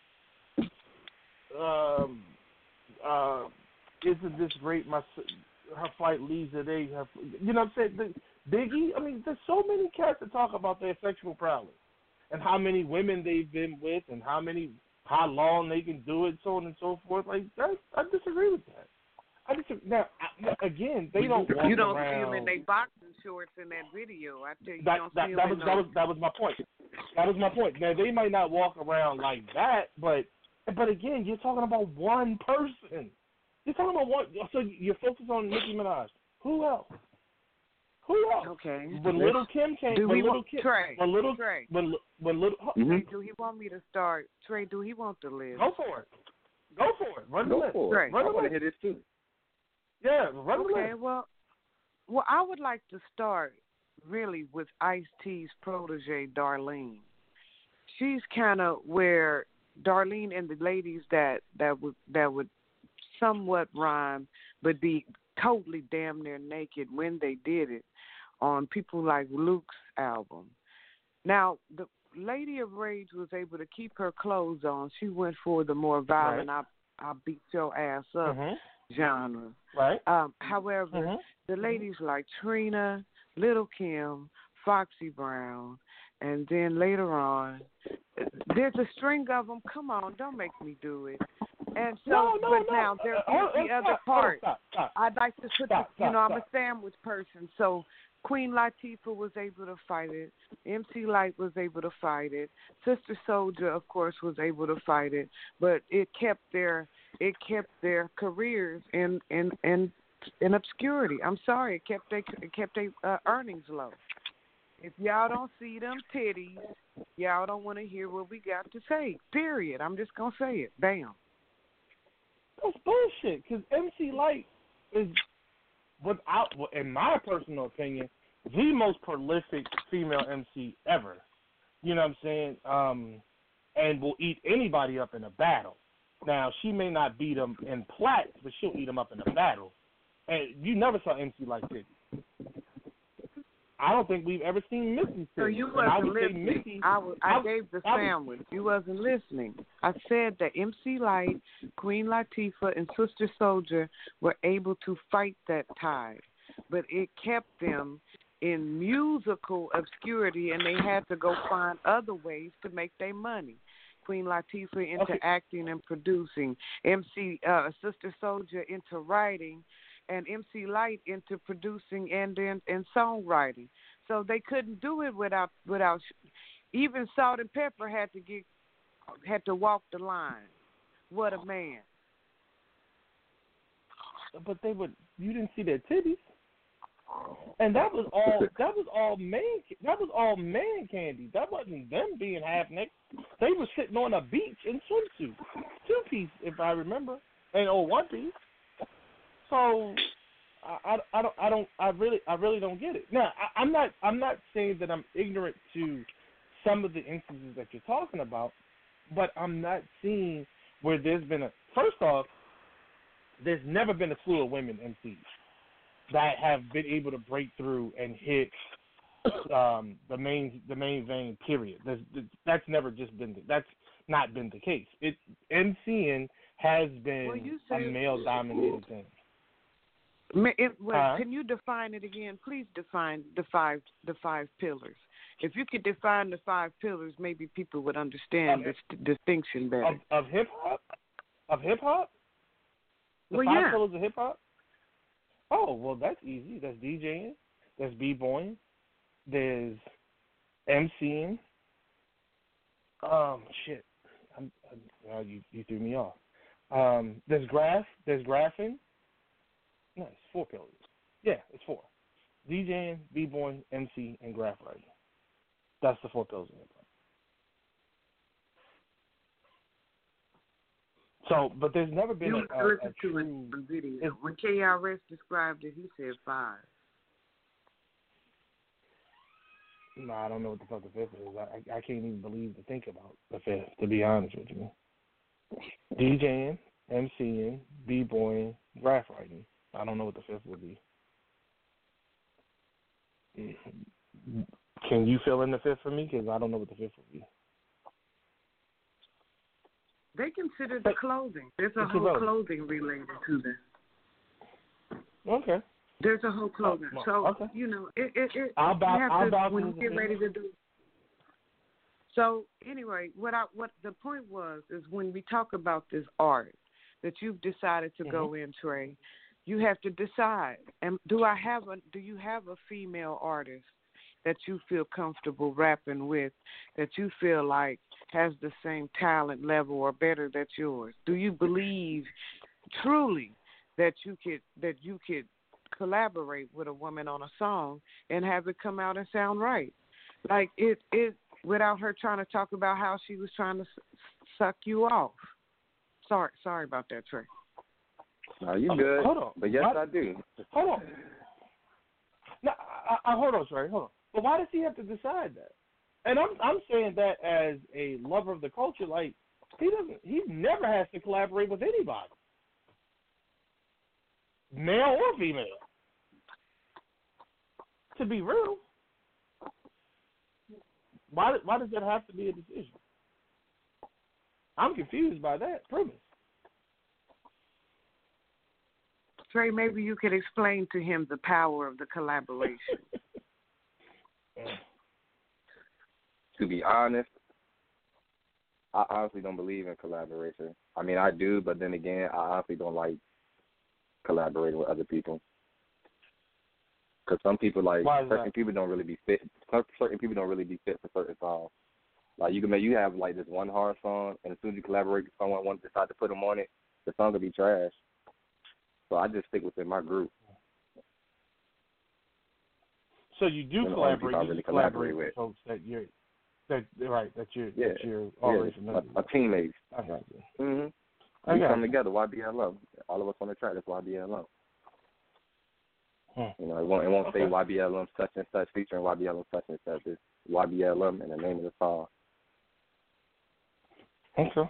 Speaker 3: um, uh, isn't this great? My s- her flight leaves at eight. Her, you know what I'm saying? The, Biggie. I mean, there's so many cats that talk about their sexual prowess and how many women they've been with and how many how long they can do it, so on and so forth. Like that, I disagree with that. I disagree. Now, I, again, they don't. Walk
Speaker 4: You don't
Speaker 3: around,
Speaker 4: see them in their boxing shorts in that video. I tell you, you
Speaker 3: that,
Speaker 4: don't
Speaker 3: that,
Speaker 4: see
Speaker 3: that
Speaker 4: them
Speaker 3: was
Speaker 4: in
Speaker 3: that
Speaker 4: those.
Speaker 3: was that was my point. That was my point. Now they might not walk around like that, but but again, you're talking about one person. You're talking about one. So you're focused on Nicki Minaj. Who else? Who else?
Speaker 4: Okay.
Speaker 3: When Little Kim came,
Speaker 4: Do
Speaker 3: when
Speaker 4: we
Speaker 3: Little
Speaker 4: want
Speaker 3: Kim,
Speaker 4: Trey?
Speaker 3: when Little,
Speaker 4: Trey.
Speaker 3: when when Little,
Speaker 5: Mm-hmm.
Speaker 4: Trey, do he want me to start? Trey, do he want to live?
Speaker 3: go for it. Go for it. Run the
Speaker 5: Go
Speaker 3: list.
Speaker 5: for it.
Speaker 4: Right.
Speaker 5: I
Speaker 3: Run the
Speaker 5: want to
Speaker 3: list.
Speaker 5: hear this too.
Speaker 3: Yeah, run the
Speaker 4: Okay,
Speaker 3: list.
Speaker 4: well, well, I would like to start really with Ice-T's protege, Darlene. She's kind of where Darlene and the ladies that that would that would somewhat rhyme, but be totally damn near naked when they did it on people like Luke's album. Now, the Lady of Rage was able to keep her clothes on. She went for the more violent,
Speaker 3: Right.
Speaker 4: I I beat your ass up
Speaker 3: Mhm.
Speaker 4: genre.
Speaker 3: Right.
Speaker 4: Um, however,
Speaker 3: Mhm.
Speaker 4: the ladies like Trina, Little Kim, Foxy Brown, and then later on, there's a string of them. Come on, don't make me do it. And so,
Speaker 3: No, no,
Speaker 4: but
Speaker 3: no.
Speaker 4: now there
Speaker 3: Uh,
Speaker 4: is
Speaker 3: hold-
Speaker 4: the
Speaker 3: stop,
Speaker 4: other
Speaker 3: hold on,
Speaker 4: part.
Speaker 3: Stop, stop.
Speaker 4: I'd like to put,
Speaker 3: Stop,
Speaker 4: the, you
Speaker 3: stop,
Speaker 4: know, I'm
Speaker 3: stop.
Speaker 4: a sandwich person, so Queen Latifah was able to fight it. M C Light was able to fight it. Sister Soldier, of course, was able to fight it, but it kept their it kept their careers in in in, in obscurity. I'm sorry, it kept they it kept their uh, earnings low. If y'all don't see them titties, y'all don't want to hear what we got to say. Period. I'm just gonna say it. Bam.
Speaker 3: That's bullshit. Because M C Light is, without, well, in my personal opinion, the most prolific female M C ever. You know what I'm saying? Um, and will eat anybody up in a battle. Now, she may not beat them in plats, but she'll eat them up in a battle. And you never saw M C Light titties. I don't think we've ever seen Missy's titties.
Speaker 4: So you
Speaker 3: And I
Speaker 4: wasn't
Speaker 3: would say
Speaker 4: listening.
Speaker 3: Missy,
Speaker 4: I, was, I,
Speaker 3: I-
Speaker 4: gave the
Speaker 3: I was-
Speaker 4: sandwich. You wasn't listening. I said that M C Light, Queen Latifah, and Sister Soldier were able to fight that tide, but it kept them in musical obscurity, and they had to go find other ways to make their money. Queen Latifah into
Speaker 3: Okay.
Speaker 4: acting and producing, M C uh, Sister Soldier into writing, and M C Light into producing and and, and songwriting. So they couldn't do it without without. Even Salt and Pepper had to get had to walk the line. What a man!
Speaker 3: but they would. You didn't see their titties, and that was all. That was all man. That was all man candy. That wasn't them being half naked. They were sitting on a beach in swimsuits, two piece, if I remember, and or one piece. So, I, I, I don't. I don't. I really. I really don't get it. Now, I, I'm not. I'm not saying that I'm ignorant to some of the instances that you're talking about, but I'm not seeing where there's been a. First off, there's never been a slew of women M Cs that have been able to break through and hit um, the main the main vein. Period. That's, that's never just been the, that's not been the case. It MCing has been
Speaker 4: Well, you
Speaker 3: a
Speaker 4: said-
Speaker 3: male dominated thing.
Speaker 4: Ma- It, well,
Speaker 3: Huh?
Speaker 4: Can you define it again? Please define the five the five pillars. If you could define the five pillars, maybe people would understand
Speaker 3: Okay.
Speaker 4: this distinction better.
Speaker 3: Of, of hip hop, of hip hop, the
Speaker 4: Well,
Speaker 3: five
Speaker 4: yeah.
Speaker 3: pillars of hip hop. Oh well, that's easy. That's DJing. That's b-boying. There's MCing. Um, shit. I'm, I'm, uh, you you threw me off. Um, there's graph. There's graphing. No, it's four pillars. Yeah, it's four. DJing, b-boying, M C, and graph writing. That's the four pillars of hip hop. So, but there's never been
Speaker 4: You
Speaker 3: a,
Speaker 4: must
Speaker 3: a, a
Speaker 4: listen to it
Speaker 3: true.
Speaker 4: on video.
Speaker 3: it's-
Speaker 4: When K R S described it, he said five.
Speaker 3: No, I don't know what the fuck the fifth is. I I can't even believe to think about the fifth, to be honest with you. DJing, MCing, b-boying, graph writing. I don't know what the fifth would be. Can you fill in the fifth for me? Because I don't know what the fifth would be.
Speaker 4: They consider the
Speaker 3: But-
Speaker 4: clothing. There's a
Speaker 3: It's
Speaker 4: whole
Speaker 3: irrelevant.
Speaker 4: clothing related to this.
Speaker 3: Okay.
Speaker 4: There's a whole clothing.
Speaker 3: well,
Speaker 4: So
Speaker 3: okay.
Speaker 4: you know, it it, it
Speaker 3: I'll bow-
Speaker 4: you have
Speaker 3: I'll
Speaker 4: to
Speaker 3: bow
Speaker 4: when
Speaker 3: to
Speaker 4: you
Speaker 3: the
Speaker 4: get ready
Speaker 3: opinion.
Speaker 4: to do. So anyway, what I what the point was is when we talk about this art that you've decided to
Speaker 3: Mm-hmm.
Speaker 4: go in, Trey, you have to decide. And do I have a do you have a female artist that you feel comfortable rapping with, that you feel like has the same talent level or better than yours? Do you believe truly that you could that you could collaborate with a woman on a song and have it come out and sound right? Like it it without her trying to talk about how she was trying to s- suck you off. Sorry, sorry about that, Trey.
Speaker 5: No, you
Speaker 3: Oh,
Speaker 5: good.
Speaker 3: hold on.
Speaker 5: But yes,
Speaker 3: What?
Speaker 5: I do.
Speaker 3: Hold on. No, I, I, hold on, Trey. Hold on. But why does he have to decide that? And I'm I'm saying that as a lover of the culture, like he doesn't, he never has to collaborate with anybody, male or female. To be real, why why does that have to be a decision? I'm confused by that premise.
Speaker 4: Trey, maybe you could explain to him the power of the collaboration.
Speaker 5: To be honest, I honestly don't believe in collaboration. I mean, I do, but then again, I honestly don't like collaborating with other people. Because some people, like,
Speaker 3: Why is
Speaker 5: certain
Speaker 3: that?
Speaker 5: people don't really be fit. Some- Certain people don't really be fit for certain songs. Like, you can make, you have, like, this one hard song, and as soon as you collaborate with someone, want to decide to put them on it, the song will be trash. So I just stick within my group.
Speaker 3: So you do
Speaker 5: And the only
Speaker 3: collaborate.
Speaker 5: people I
Speaker 3: You
Speaker 5: really
Speaker 3: just collaborate
Speaker 5: collaborate
Speaker 3: with
Speaker 5: with.
Speaker 3: folks that you're, that right, that you're,
Speaker 5: Yeah.
Speaker 3: that you're
Speaker 5: Yeah,
Speaker 3: already
Speaker 5: my,
Speaker 3: familiar
Speaker 5: my
Speaker 3: with.
Speaker 5: teammates.
Speaker 3: I got you.
Speaker 5: Mm-hmm.
Speaker 3: I
Speaker 5: We
Speaker 3: got
Speaker 5: come
Speaker 3: you.
Speaker 5: together, Y B L O. All of us on the track, that's Y B L O.
Speaker 3: Hmm.
Speaker 5: You know, it won't, it won't
Speaker 3: Okay.
Speaker 5: say Y B L M such and such, featuring Y B L M such and such. It's Y B L M and the name of the song.
Speaker 3: Okay.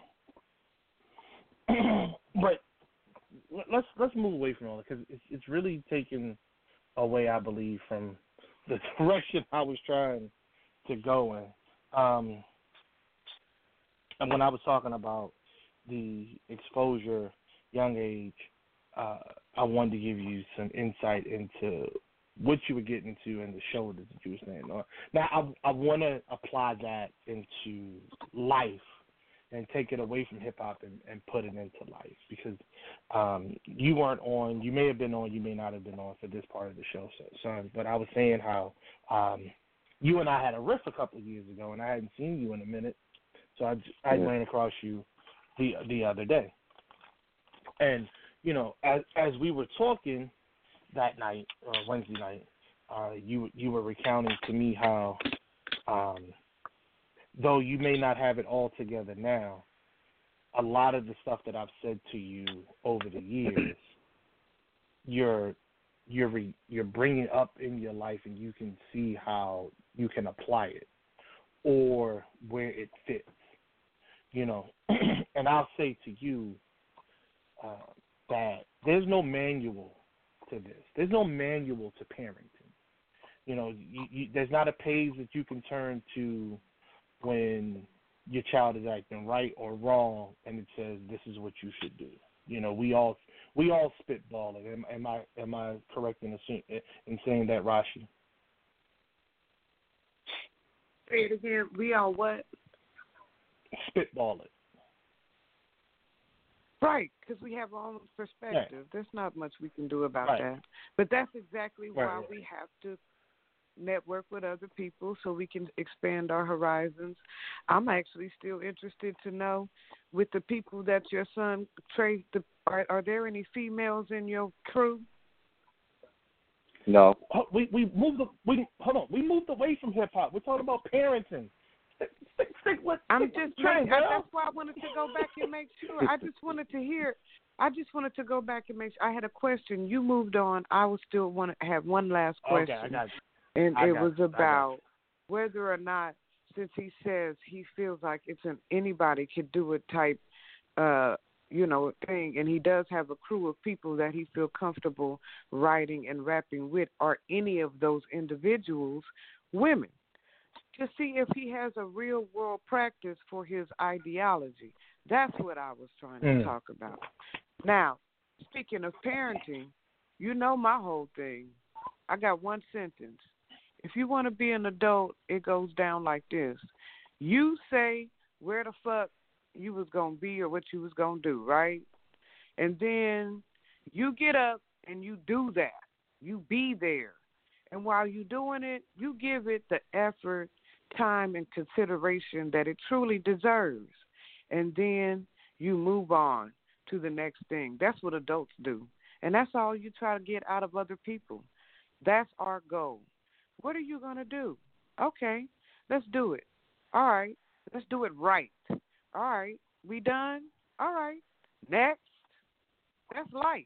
Speaker 3: But let's let's move away from all that because it's it's really taken away, I believe, from the direction I was trying to go in. Um, and when I was talking about the exposure, young age, uh, I wanted to give you some insight into what you were getting into and the shoulders that you were standing on. Now, I, I want to apply that into life and take it away from hip-hop and, and put it into life because um, you weren't on, you may have been on, you may not have been on for this part of the show, son, but I was saying how um, you and I had a riff a couple of years ago, and I hadn't seen you in a minute, so I, I
Speaker 5: Yeah.
Speaker 3: ran across you the the other day. And, you know, as as we were talking that night, or Wednesday night, uh, you you were recounting to me how um, though you may not have it all together now, a lot of the stuff that I've said to you over the years, you're you're re, you're bringing up in your life, and you can see how you can apply it or where it fits, you know. And I'll say to you uh, that there's no manual to this. There's no manual to parenting. You know, you, you, there's not a page that you can turn to when your child is acting right or wrong, and it says this is what you should do. You know, we all we all spitball it. Am, am I am I correct in assume, in saying that, Rashi?
Speaker 4: Say it again. We all what?
Speaker 3: Spitball it.
Speaker 4: Right, because we have our own perspective.
Speaker 3: Right.
Speaker 4: There's not much we can do about
Speaker 3: Right.
Speaker 4: that. But that's exactly
Speaker 3: Right,
Speaker 4: why
Speaker 3: right.
Speaker 4: we have to network with other people so we can expand our horizons. I'm actually still interested to know, with the people that your son Trey, the, are, are there any females in your crew?
Speaker 5: No.
Speaker 3: Oh, We we moved the, we hold on. We moved away from hip hop. We're talking about parenting. Stick, stick, stick with,
Speaker 4: I'm
Speaker 3: stick with
Speaker 4: just
Speaker 3: Trey,
Speaker 4: making,
Speaker 3: girl.
Speaker 4: that's why I wanted to go back and make sure. I just wanted to hear. I just wanted to go back and make sure. I had a question. You moved on. I was still want to have one last question.
Speaker 3: Okay, I got you.
Speaker 4: And
Speaker 3: I
Speaker 4: it
Speaker 3: got
Speaker 4: was
Speaker 3: you. I got
Speaker 4: about whether or not, since he says he feels like it's an anybody could do it type, uh, you know, thing, and he does have a crew of people that he feel comfortable writing and rapping with, are any of those individuals women? To see if he has a real world practice for his ideology. That's what I was trying to
Speaker 3: Mm.
Speaker 4: talk about. Now, speaking of parenting, you know my whole thing. I got one sentence. If you want to be an adult, it goes down like this. You say where the fuck you was going to be or what you was going to do, right? And then you get up and you do that. You be there. And while you're doing it, you give it the effort, time, and consideration that it truly deserves. And then you move on to the next thing. That's what adults do. And that's all you try to get out of other people. That's our goal. What are you going to do? Okay, let's do it. All right, let's do it right. All right, we done? All right, next. That's life.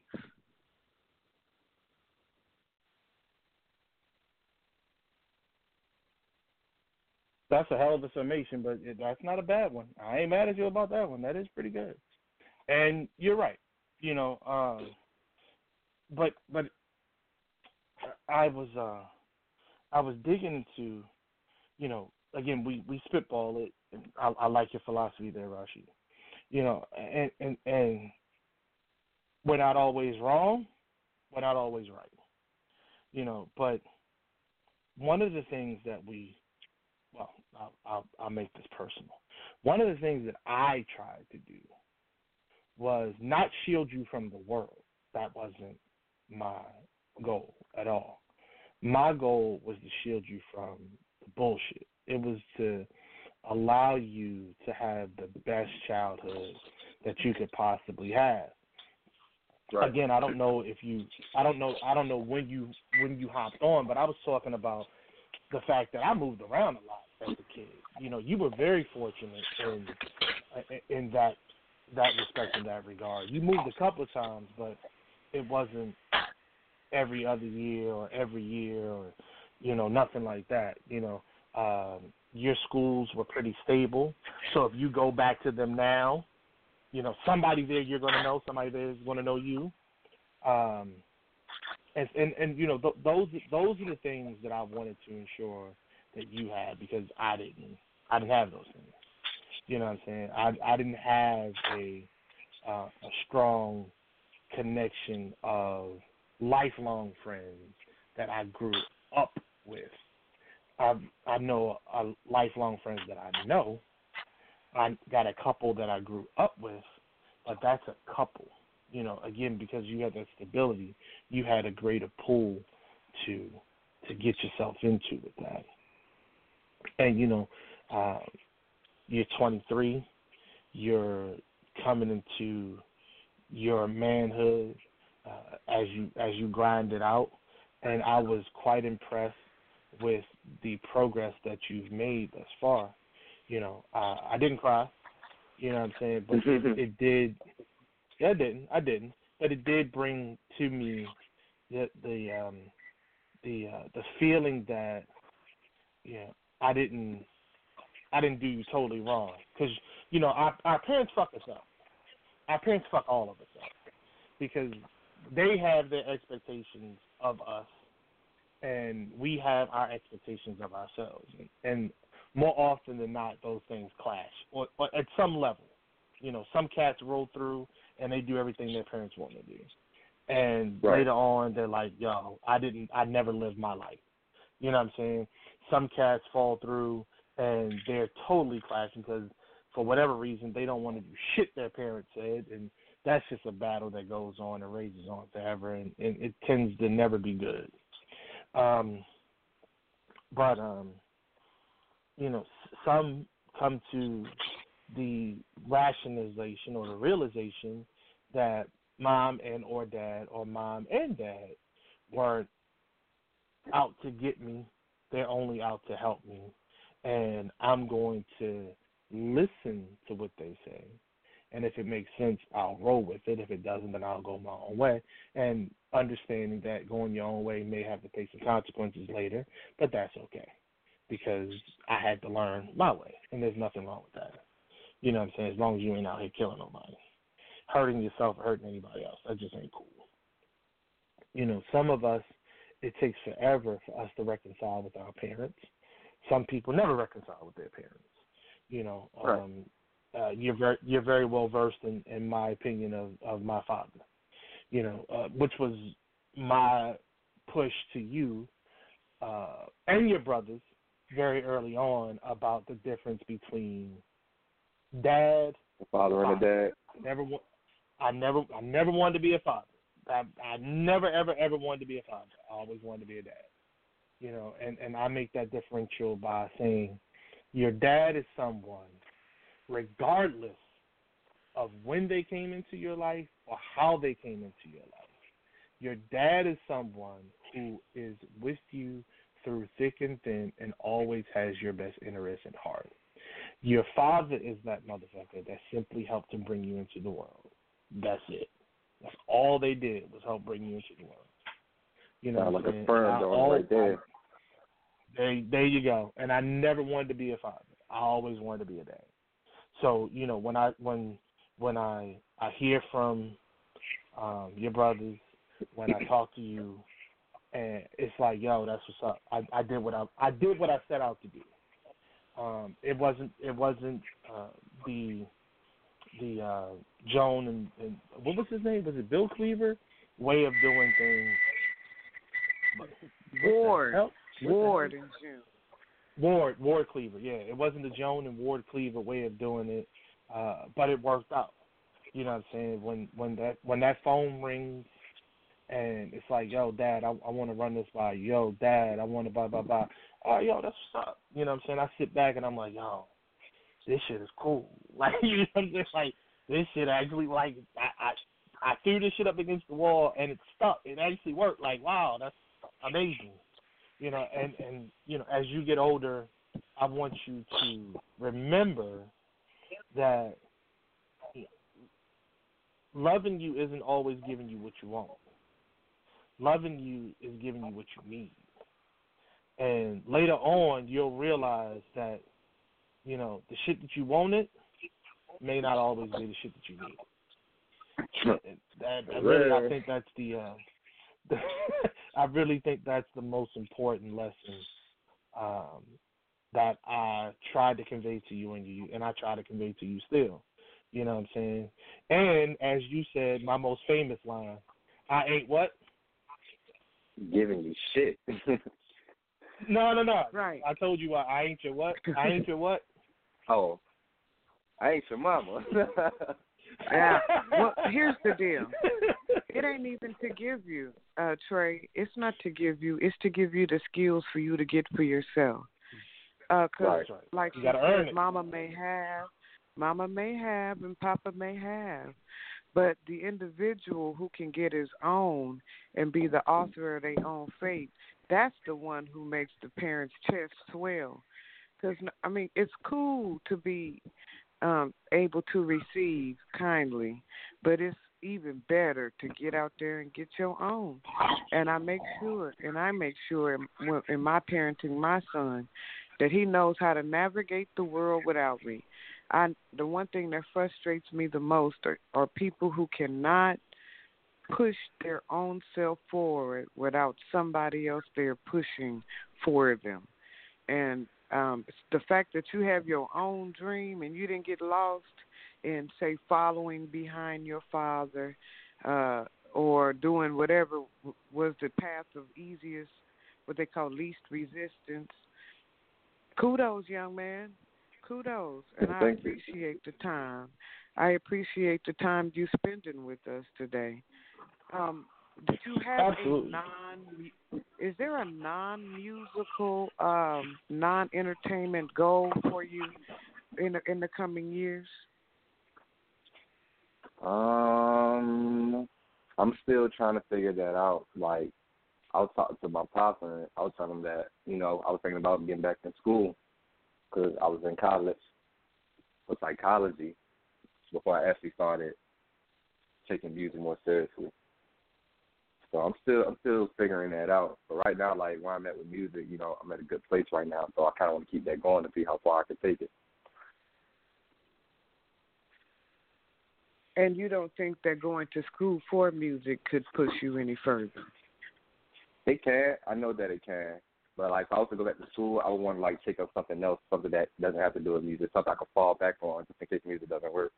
Speaker 3: That's a hell of a summation, but it, that's not a bad one. I ain't mad at you about that one. That is pretty good. And you're right. You know, um, but but I was uh, I was digging into, you know, again we, we spitball it. And I, I like your philosophy there, Rashid. You know, and, and and we're not always wrong, we're not always right. You know, but one of the things that we, well, I'll, I'll, I'll make this personal. One of the things that I tried to do was not shield you from the world. That wasn't my goal at all. My goal was to shield you from the bullshit. It was to allow you to have the best childhood that you could possibly have. Right. Again, I don't know if you, I don't know, I don't know when you when you hopped on, but I was talking about the fact that I moved around a lot as a kid. You know, you were very fortunate in in that that respect, in that regard. You moved a couple of times, but it wasn't every other year or every year or, you know, nothing like that. You know, um, your schools were pretty stable. So if you go back to them now, you know, somebody there you're going to know, somebody there is going to know you. Um, and, and, and, you know, th- those those are the things that I wanted to ensure that you had, because I didn't. I didn't have those things. You know what I'm saying? I I didn't have a uh, a strong connection of lifelong friends that I grew up with. I I know uh, lifelong friends that I know. I got a couple that I grew up with, but that's a couple. You know, again, because you had that stability, you had a greater pool to to get yourself into with that. And, you know, uh, you're twenty-three, you're coming into your manhood uh, as you as you grind it out, and I was quite impressed with the progress that you've made thus far. You know, uh, I didn't cry, you know what I'm saying, but it, it did. Yeah, I didn't. I didn't, but it did bring to me the the um, the uh, the feeling that, you know, I didn't I didn't do you totally wrong, because, you know, our our parents fuck us up. Our parents fuck all of us up because they have their expectations of us, and we have our expectations of ourselves, and, and more often than not, those things clash, or, or at some level. You know, some cats roll through and they do everything their parents want to do, and right. later on they're like, "Yo, I didn't, I never lived my life." You know what I'm saying? Some cats fall through and they're totally clashing because for whatever reason they don't want to do shit their parents said, and that's just a battle that goes on and rages on forever, and, and it tends to never be good. Um, but um. You know, some come to the rationalization or the realization that mom and or dad or mom and dad weren't out to get me. They're only out to help me. And I'm going to listen to what they say. And if it makes sense, I'll roll with it. If it doesn't, then I'll go my own way. And understanding that going your own way may have to pay some consequences later, but that's okay, because I had to learn my way, and there's nothing wrong with that. You know what I'm saying? As long as you ain't out here killing nobody, hurting yourself or hurting anybody else, that just ain't cool. You know, some of us, it takes forever for us to reconcile with our parents. Some people never reconcile with their parents. You know,
Speaker 5: right.
Speaker 3: um, uh, you're very you're very well versed in, in my opinion of, of my father. You know, uh, which was my push to you uh, and your brothers very early on about the difference between dad,
Speaker 5: the father and the dad.
Speaker 3: I never, I never, I never wanted to be a father. I, I never, ever, ever wanted to be a father. I always wanted to be a dad. You know, and, and I make that differential by saying your dad is someone, regardless of when they came into your life or how they came into your life. Your dad is someone who is with you through thick and thin and always has your best interest at heart. Your father is that motherfucker that simply helped to bring you into the world. That's it. That's all they did was help bring you into the world. You know,
Speaker 5: Sound
Speaker 3: what
Speaker 5: like
Speaker 3: I'm
Speaker 5: a
Speaker 3: saying?
Speaker 5: sperm
Speaker 3: And I
Speaker 5: donor
Speaker 3: al-
Speaker 5: right there.
Speaker 3: There, there you go. And I never wanted to be a father. I always wanted to be a dad. So you know, when I when when I I hear from um, your brothers, when I talk to you, and it's like, yo, that's what's up. I, I did what I I did what I set out to do. Um, it wasn't it wasn't uh, the the uh, Joan and, and what was his name? Was it Bill Cleaver? Way of doing things.
Speaker 4: Ward, Ward and June.
Speaker 3: Ward, Ward Cleaver, yeah. It wasn't the Joan and Ward Cleaver way of doing it, uh, but it worked out. You know what I'm saying? When when that when that phone rings and it's like, yo, Dad, I, I want to run this by you. Yo, Dad, I want to blah, blah, blah. Oh, yo, that's what's up. You know what I'm saying? I sit back and I'm like, yo, this shit is cool. Like, you know what I'm saying? Like, this shit actually, like, I, I, I threw this shit up against the wall and it stuck. It actually worked. Like, wow, that's amazing. You know, and, and, you know, as you get older, I want you to remember that loving you isn't always giving you what you want. Loving you is giving you what you need. And later on, you'll realize that, you know, the shit that you wanted may not always be the shit that you need. And that, that really, I think that's the, uh, the I really think that's the most important lesson um, that I tried to convey to you and you, and I try to convey to you still. You know what I'm saying? And as you said, my most famous line, I ain't what?
Speaker 5: Giving you shit.
Speaker 3: No, no, no.
Speaker 4: Right.
Speaker 3: I told you I, I ain't your what? I ain't your what?
Speaker 5: Oh, I ain't your mama.
Speaker 4: Yeah. Well, here's the deal. It ain't even to give you, uh, Trey. It's not to give you. It's to give you the skills for you to get for yourself. Uh, cause
Speaker 5: Right.
Speaker 4: like
Speaker 3: You
Speaker 4: you
Speaker 3: gotta
Speaker 4: said,
Speaker 3: earn it.
Speaker 4: Mama may have, Mama may have, and Papa may have. But the individual who can get his own and be the author of their own fate, that's the one who makes the parents' chest swell. Because, I mean, it's cool to be um, able to receive kindly, but it's even better to get out there and get your own. And I make sure, and I make sure in, in my parenting my son, that he knows how to navigate the world without me. I, the one thing that frustrates me the most are, are people who cannot push their own self forward without somebody else there pushing for them. And um, the fact that you have your own dream and you didn't get lost in, say, following behind your father uh, or doing whatever was the path of easiest, what they call least resistance. Kudos, young man. Kudos, and I
Speaker 5: Thank you.
Speaker 4: appreciate the time. I appreciate the time you spending with us today. Um, did you have
Speaker 3: Absolutely.
Speaker 4: a non? Is there a non-musical, um, non-entertainment goal for you in the, in the coming years?
Speaker 5: Um, I'm still trying to figure that out. Like, I was talking to my pops, and I was telling him that, you know, I was thinking about getting back in school because I was in college with psychology before I actually started taking music more seriously. So I'm still I'm still figuring that out. But right now, like where I'm at with music, you know, I'm at a good place right now. So I kind of want to keep that going to see how far I can take it.
Speaker 4: And you don't think that going to school for music could push you any further?
Speaker 5: It can. I know that it can. But, like, if I was to go back to school, I would want to, like, take up something else, something that doesn't have to do with music, something I can fall back on just in case music doesn't work.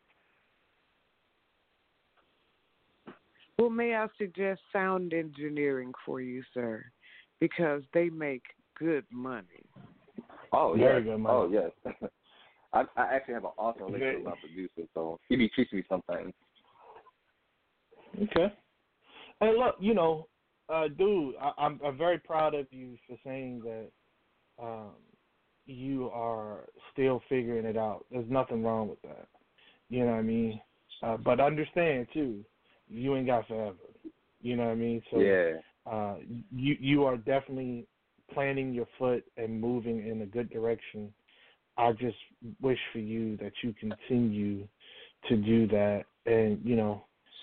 Speaker 4: Well, may I suggest sound engineering for you, sir, because they make good money.
Speaker 5: Oh,
Speaker 3: Very
Speaker 5: yes.
Speaker 3: good money.
Speaker 5: Oh, yes. I, I actually have an awesome relationship with my producer, so he be teaching me some things.
Speaker 3: Okay. And look, you know, uh, dude, I, I'm, I'm very proud of you for saying that um, you are still figuring it out. There's nothing wrong with that. You know what I mean? Uh, but understand, too, you ain't got forever. You know what I mean? So
Speaker 5: Yeah.
Speaker 3: uh, you you are definitely planting your foot and moving in a good direction. I just wish for you that you continue to do that. And, you know,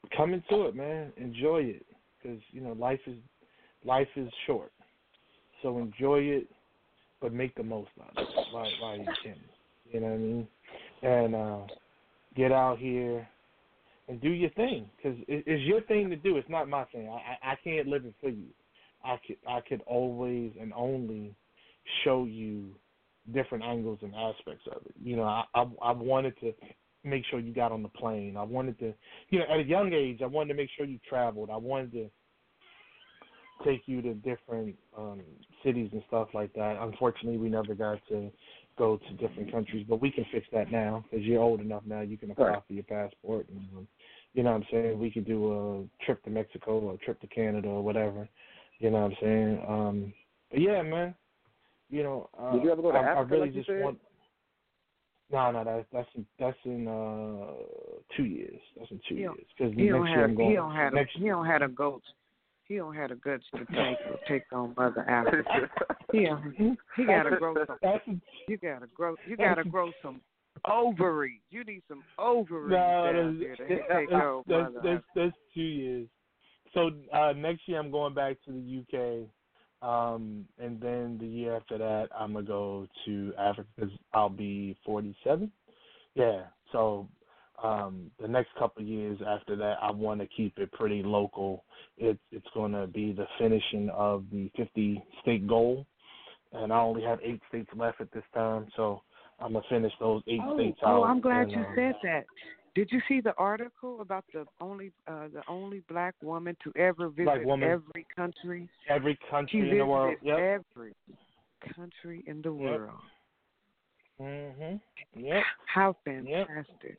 Speaker 3: come into it, man. Enjoy it, because you know life is life is short. So enjoy it, but make the most out of it while, while you can. You know what I mean? And uh, get out here and do your thing, because it, it's your thing to do. It's not my thing. I, I, I can't live it for you. I could I could always and only show you different angles and aspects of it. You know, I, I I wanted to make sure you got on the plane. I wanted to, you know, at a young age, I wanted to make sure you traveled. I wanted to take you to different um, cities and stuff like that. Unfortunately, we never got to go to different countries, but we can fix that now because you're old enough now. You can apply
Speaker 5: Right.
Speaker 3: for your passport. And, um, you know what I'm saying? We could do a trip to Mexico or a trip to Canada or whatever. You know what I'm saying? Um, but yeah, man. You know, uh,
Speaker 5: Did you ever go to
Speaker 3: I,
Speaker 5: Africa?
Speaker 3: I really
Speaker 5: like you
Speaker 3: just
Speaker 5: said?
Speaker 3: want. No, no, that's that's in, that's in uh, two years. That's in two
Speaker 4: He don't-
Speaker 3: years. Because
Speaker 4: He
Speaker 3: next
Speaker 4: don't
Speaker 3: year
Speaker 4: have
Speaker 3: I'm going.
Speaker 4: he don't have
Speaker 3: next,
Speaker 4: he don't have the guts. He don't have the guts to take take on Mother Africa. He don't- he gotta grow some.
Speaker 3: That's,
Speaker 4: You gotta grow. You gotta grow some ovaries. You need some ovaries
Speaker 3: no,
Speaker 4: down
Speaker 3: that's,
Speaker 4: there to take
Speaker 3: that's,
Speaker 4: on
Speaker 3: that's,
Speaker 4: Mother
Speaker 3: that's, that's two years. So uh, next year I'm going back to the U K, um, and then the year after that I'm gonna go to Africa because I'll be forty-seven. Yeah. So um, the next couple of years after that, I want to keep it pretty local. It's it's going to be the finishing of the fifty state goal, and I only have eight states left at this time. So I'm gonna finish those eight
Speaker 4: Oh,
Speaker 3: states out.
Speaker 4: oh, I'm glad
Speaker 3: and,
Speaker 4: you
Speaker 3: um,
Speaker 4: said that. Did you see the article about the only uh, the only black woman to ever visit
Speaker 3: woman.
Speaker 4: every country?
Speaker 3: Every
Speaker 4: She
Speaker 3: country in
Speaker 4: visited
Speaker 3: the world. Yep.
Speaker 4: every country in the
Speaker 3: Yep.
Speaker 4: world.
Speaker 3: Mhm. Yep.
Speaker 4: How fantastic!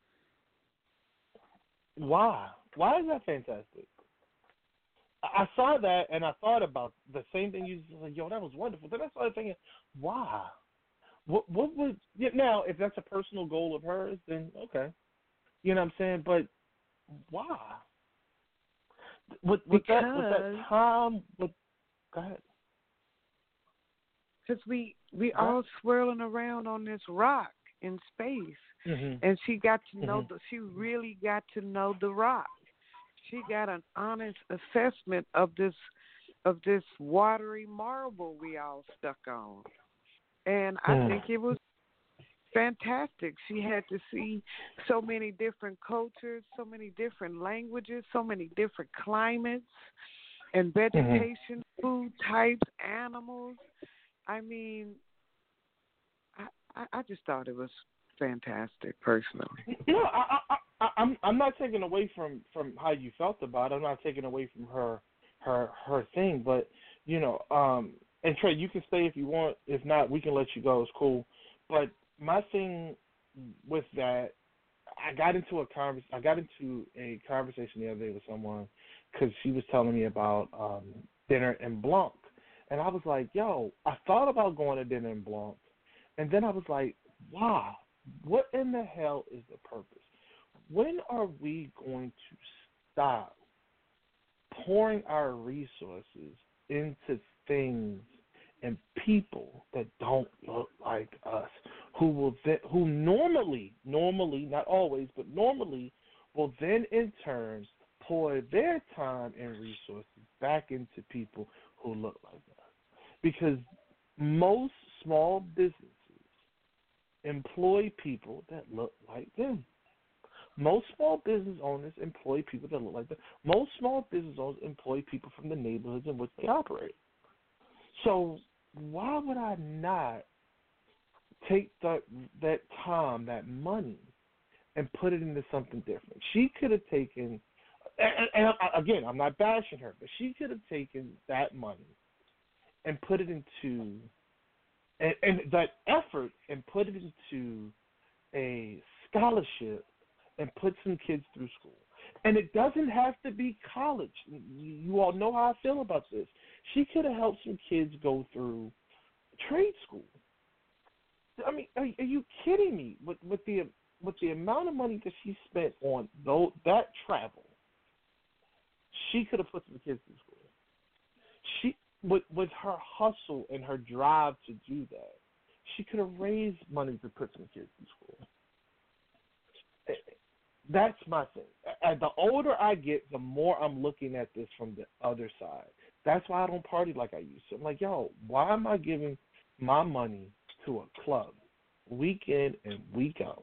Speaker 3: Why? Why is that fantastic? I I saw that and I thought about the same thing you said. Like, yo, that was wonderful. Then I started thinking, why? What? What would? Yeah, now, if that's a personal goal of hers, then okay. You know what I'm saying? But why? With, with that, with that
Speaker 4: Because-
Speaker 3: time, with go ahead.
Speaker 4: Because we we
Speaker 3: Huh?
Speaker 4: all swirling around on this rock in space,
Speaker 3: Mm-hmm.
Speaker 4: and she got to know
Speaker 3: Mhm.
Speaker 4: the she really got to know the rock. She got an honest assessment of this of this watery marble we all stuck on, and I
Speaker 3: Mm.
Speaker 4: think it was fantastic. She had to see so many different cultures, so many different languages, so many different climates and vegetation, food types, animals. I mean, I, I I just thought it was fantastic, personally.
Speaker 3: No, I, I, I, I'm I'm not taking away from, from how you felt about it. I'm not taking away from her her her thing. But you know, um, and Trey, you can stay if you want. If not, we can let you go. It's cool. But my thing with that, I got into a convers I got into a conversation the other day with someone because she was telling me about um, dinner in Blanc, and I was like, yo, I thought about going to dinner in Blanc, and then I was like, wow. What in the hell is the purpose? When are we going to stop pouring our resources into things and people that don't look like us, who will then, who normally, normally, not always, but normally will then in turn pour their time and resources back into people who look like us? Because most small businesses employ people that look like them. Most small business owners employ people that look like them. Most small business owners employ people from the neighborhoods in which they operate. So why would I not take that that time, that money, and put it into something different? She could have taken, and, and again, I'm not bashing her, but she could have taken that money and put it into And, and that effort and put it into a scholarship and put some kids through school. And it doesn't have to be college. You, you all know how I feel about this. She could have helped some kids go through trade school. I mean, are, are you kidding me? With, with the with the amount of money that she spent on those, that travel, she could have put some kids through school. She With with her hustle and her drive to do that, she could have raised money to put some kids in school. That's my thing. As the older I get, the more I'm looking at this from the other side. That's why I don't party like I used to. I'm like, yo, why am I giving my money to a club week in and week out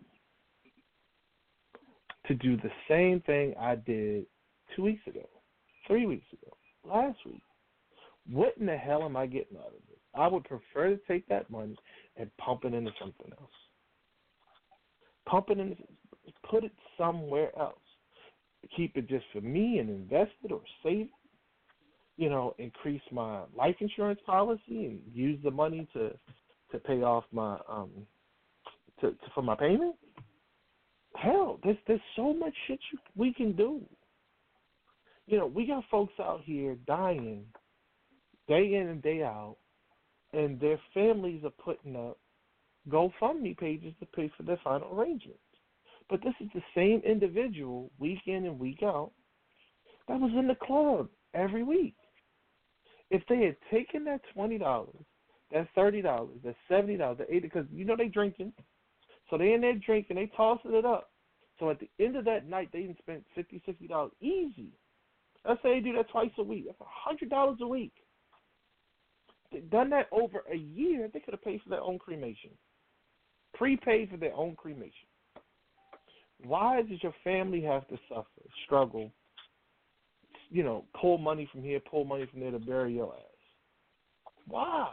Speaker 3: to do the same thing I did two weeks ago, three weeks ago, last week? What in the hell am I getting out of it? I would prefer to take that money and pump it into something else. Pump it into, put it somewhere else. Keep it just for me and invest it or save it. You know, increase my life insurance policy and use the money to to pay off my um to, to for my payment. Hell, there's there's so much shit you, we can do. You know, we got folks out here dying day in and day out, and their families are putting up GoFundMe pages to pay for their final arrangements. But this is the same individual week in and week out that was in the club every week. If they had taken that twenty dollars, that thirty dollars, that seventy dollars, that eighty dollars, because you know they drinking, so they in there drinking, they tossing it up. So at the end of that night, they didn't spend fifty dollars, sixty dollars easy. Let's say they do that twice a week. That's one hundred dollars a week. They've done that over a year, they could have paid for their own cremation. Prepaid for their own cremation. Why does your family have to suffer, struggle, you know, pull money from here, pull money from there to bury your ass? Why?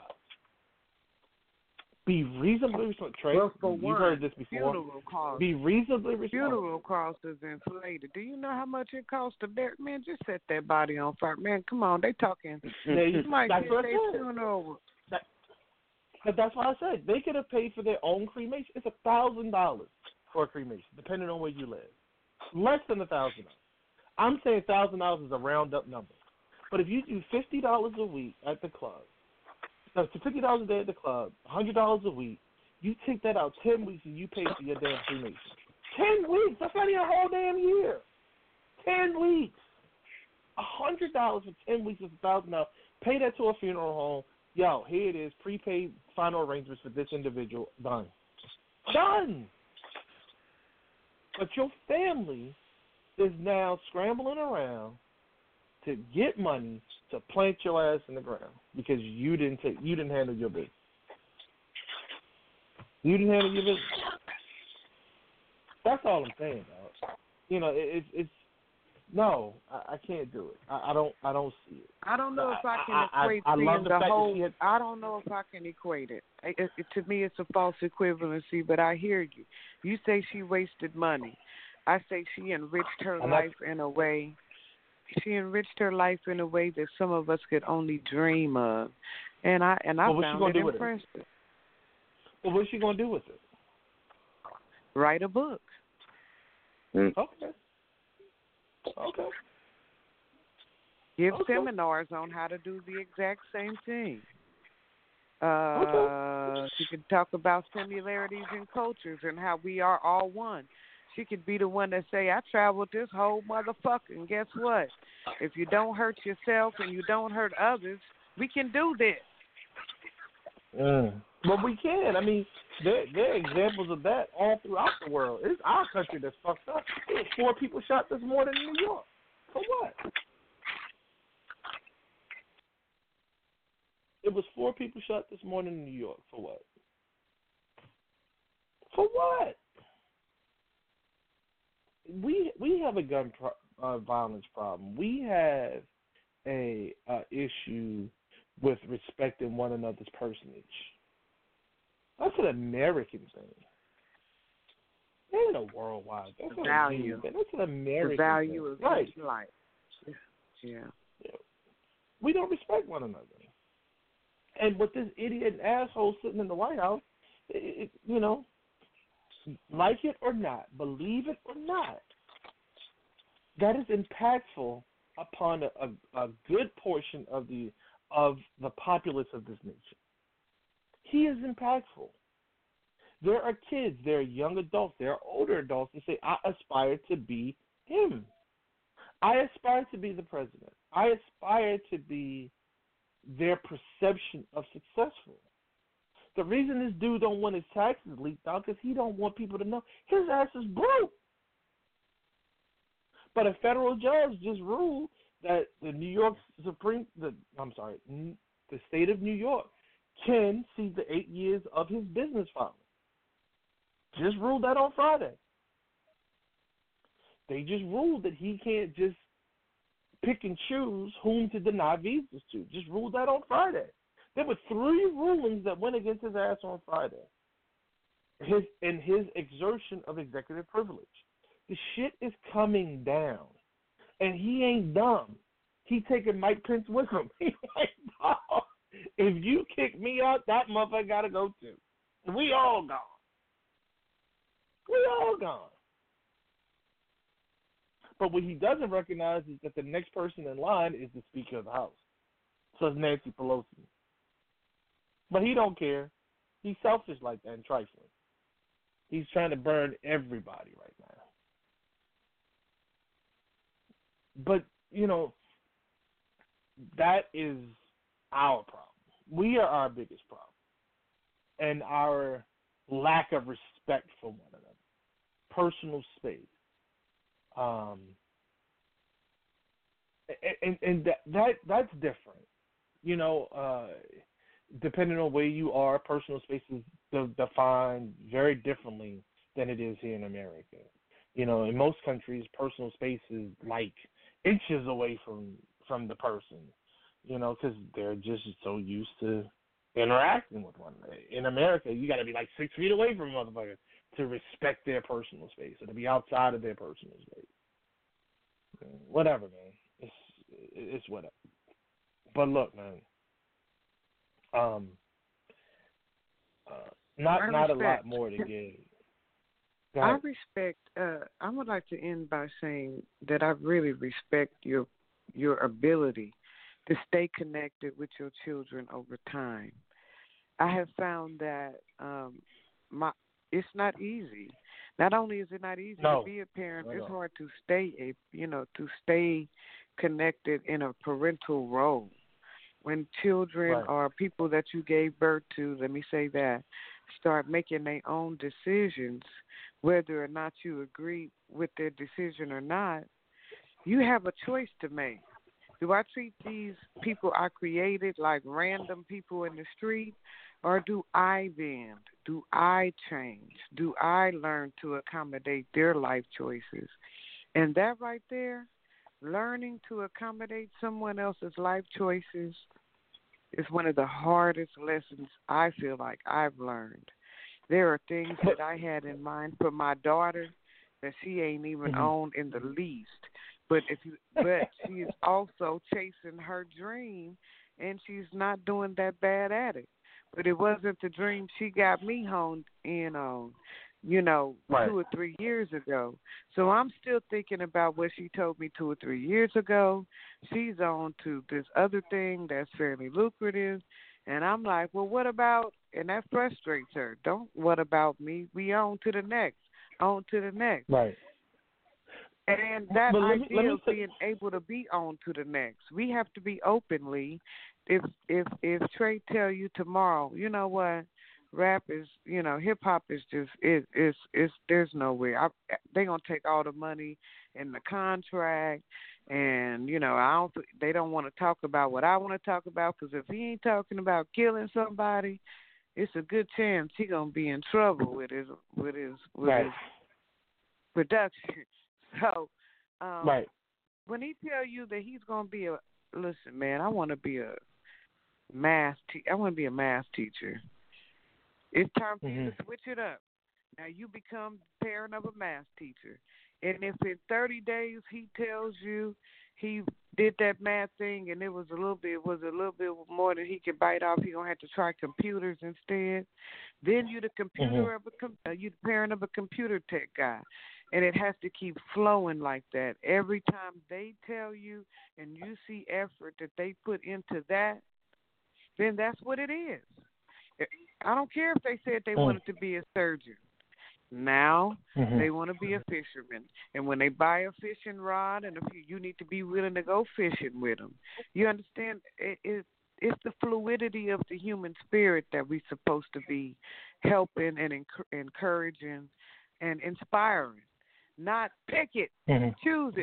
Speaker 3: Be reasonably responsible. Trey,
Speaker 4: Well, for
Speaker 3: you've
Speaker 4: one,
Speaker 3: heard this before.
Speaker 4: Funeral costs.
Speaker 3: Be reasonably responsible.
Speaker 4: Funeral costs is inflated. Do you know how much it costs to bury? Man, just set that body on fire. Man, come on, they talking.
Speaker 3: Yeah,
Speaker 4: You might
Speaker 3: that's
Speaker 4: get
Speaker 3: what I
Speaker 4: their
Speaker 3: said.
Speaker 4: funeral.
Speaker 3: That, but that's what I said. They could have paid for their own cremation. It's a thousand dollars for a cremation, depending on where you live. Less than a thousand dollars. I'm saying thousand dollars is a round up number. But if you do fifty dollars a week at the club, so fifty dollars a day at the club, a hundred dollars a week, you take that out ten weeks and you pay for your damn cremation. Ten weeks. That's not even a whole damn year. Ten weeks. A hundred dollars for ten weeks is a thousand dollars. Pay that to a funeral home. Yo, here it is. Prepaid final arrangements for this individual. Done. Done. But your family is now scrambling around to get money to plant your ass in the ground because you didn't take, you didn't handle your business. You didn't handle your business. That's all I'm saying, dog. You know, it, it's it's no, I, I can't do it. I, I don't I don't see it.
Speaker 4: I don't know if I can
Speaker 3: I, I,
Speaker 4: equate
Speaker 3: I, I
Speaker 4: seeing
Speaker 3: love the,
Speaker 4: the
Speaker 3: fact
Speaker 4: whole.
Speaker 3: that she had,
Speaker 4: I don't know if I can equate it. It, it. To me, it's a false equivalency. But I hear you. You say she wasted money. I say she enriched her
Speaker 3: I'm
Speaker 4: life
Speaker 3: not,
Speaker 4: in a way. She enriched her life in a way that some of us could only dream of, and I and I
Speaker 3: well,
Speaker 4: found it impressive.
Speaker 3: It? Well, what's she gonna do with it?
Speaker 4: Write a book.
Speaker 5: Mm.
Speaker 3: Okay. Okay.
Speaker 4: Give
Speaker 3: okay.
Speaker 4: seminars on how to do the exact same thing. Uh,
Speaker 3: okay.
Speaker 4: She could talk about similarities in cultures and how we are all one. She could be the one that say, I traveled this whole motherfucker, and guess what? If you don't hurt yourself and you don't hurt others, we can do this.
Speaker 3: Mm. But we can. I mean, there, there are examples of that all throughout the world. It's our country that's fucked up. There was four people shot this morning in New York. For what? It was four people shot this morning in New York. For what? For what? We we have a gun pro- uh, violence problem. We have a uh, issue with respecting one another's personage. That's an American thing. That ain't a worldwide. That's
Speaker 4: The
Speaker 3: not
Speaker 4: value.
Speaker 3: a thing. That's an American
Speaker 4: The value
Speaker 3: thing.
Speaker 4: of
Speaker 3: right.
Speaker 4: each life. Yeah.
Speaker 3: yeah. We don't respect one another. And with this idiot and asshole sitting in the White House, it, it, you know, like it or not, believe it or not, that is impactful upon a, a, a good portion of the of the populace of this nation. He is impactful. There are kids, there are young adults, there are older adults that say, I aspire to be him. I aspire to be the president. I aspire to be their perception of successful. The reason this dude don't want his taxes leaked out because he don't want people to know his ass is broke. But a federal judge just ruled that the New York Supreme, the I'm sorry, the state of New York can seize the eight years of his business filing. Just ruled that on Friday. They just ruled that he can't just pick and choose whom to deny visas to. Just ruled that on Friday. There were three rulings that went against his ass on Friday. His in his exertion of executive privilege. The shit is coming down. And he ain't dumb. He taking Mike Pence with him. He like, dog, if you kick me out, that motherfucker gotta go too. We all gone. We all gone. But what he doesn't recognize is that the next person in line is the Speaker of the House. So it's Nancy Pelosi. But he don't care. He's selfish like that and trifling. He's trying to burn everybody right now. But, you know, that is our problem. We are our biggest problem. And our lack of respect for one another. Personal space. Um, and and that, that that's different. You know, uh, depending on where you are, personal space is de- defined very differently than it is here in America. You know, in most countries, personal space is like inches away from, from the person, you know, because they're just so used to interacting with one another. In America, you got to be like six feet away from a motherfucker to respect their personal space or to be outside of their personal space. Whatever, man. It's it's whatever. But look, man. Um, uh, not
Speaker 4: I
Speaker 3: not
Speaker 4: respect.
Speaker 3: a lot more to give. Go
Speaker 4: I
Speaker 3: ahead.
Speaker 4: respect. Uh, I would like to end by saying that I really respect your your ability to stay connected with your children over time. I have found that um, my it's not easy. Not only is it not easy
Speaker 3: No.
Speaker 4: to be a parent,
Speaker 3: No,
Speaker 4: it's
Speaker 3: no.
Speaker 4: hard to stay a you know to stay connected in a parental role. When children
Speaker 3: Right.
Speaker 4: or people that you gave birth to, let me say that, start making their own decisions, whether or not you agree with their decision or not, you have a choice to make. Do I treat these people I created like random people in the street, or do I bend? Do I change? Do I learn to accommodate their life choices? And that right there, learning to accommodate someone else's life choices is one of the hardest lessons I feel like I've learned. There are things that I had in mind for my daughter that she ain't even
Speaker 3: Mhm.
Speaker 4: on in the least. But if you, but she is also chasing her dream, and she's not doing that bad at it. But it wasn't the dream she got me honed in on, you know,
Speaker 3: Right.
Speaker 4: two or three years ago. So I'm still thinking about what she told me two or three years ago. She's on to this other thing that's fairly lucrative. And I'm like, well, what about, and that frustrates her. Don't, what about me? We on to the next, on to the next.
Speaker 3: Right.
Speaker 4: And that
Speaker 3: But let me-
Speaker 4: idea
Speaker 3: let me
Speaker 4: of
Speaker 3: say-
Speaker 4: being able to be on to the next, we have to be openly. If if if Trey tell you tomorrow, you know what, rap is, you know, hip hop is just it is it's there's no way. I, they gonna take all the money in the contract, and you know I don't. They don't want to talk about what I want to talk about, because if he ain't talking about killing somebody, it's a good chance he gonna be in trouble with his with his with
Speaker 3: Right.
Speaker 4: his production. So, um,
Speaker 3: Right.
Speaker 4: when he tell you that he's gonna be a listen, man, I want to be a math. Te- I want to be a math teacher. It's time for you
Speaker 3: Mhm.
Speaker 4: to switch it up. Now you become the parent of a math teacher, and if in thirty days he tells you he did that math thing and it was a little bit was a little bit more than he could bite off, he gonna have to try computers instead. Then you the computer
Speaker 3: Mhm.
Speaker 4: of a com- uh, you the parent of a computer tech guy. And it has to keep flowing like that. Every time they tell you and you see effort that they put into that, then that's what it is. I don't care if they said they
Speaker 3: Mm.
Speaker 4: wanted to be a surgeon. Now
Speaker 3: Mhm.
Speaker 4: they want to be a fisherman. And when they buy a fishing rod, and if you, you need to be willing to go fishing with them. You understand? It, it, it's the fluidity of the human spirit that we're supposed to be helping and enc- encouraging and inspiring. Not pick it,
Speaker 3: Mhm.
Speaker 4: choose it,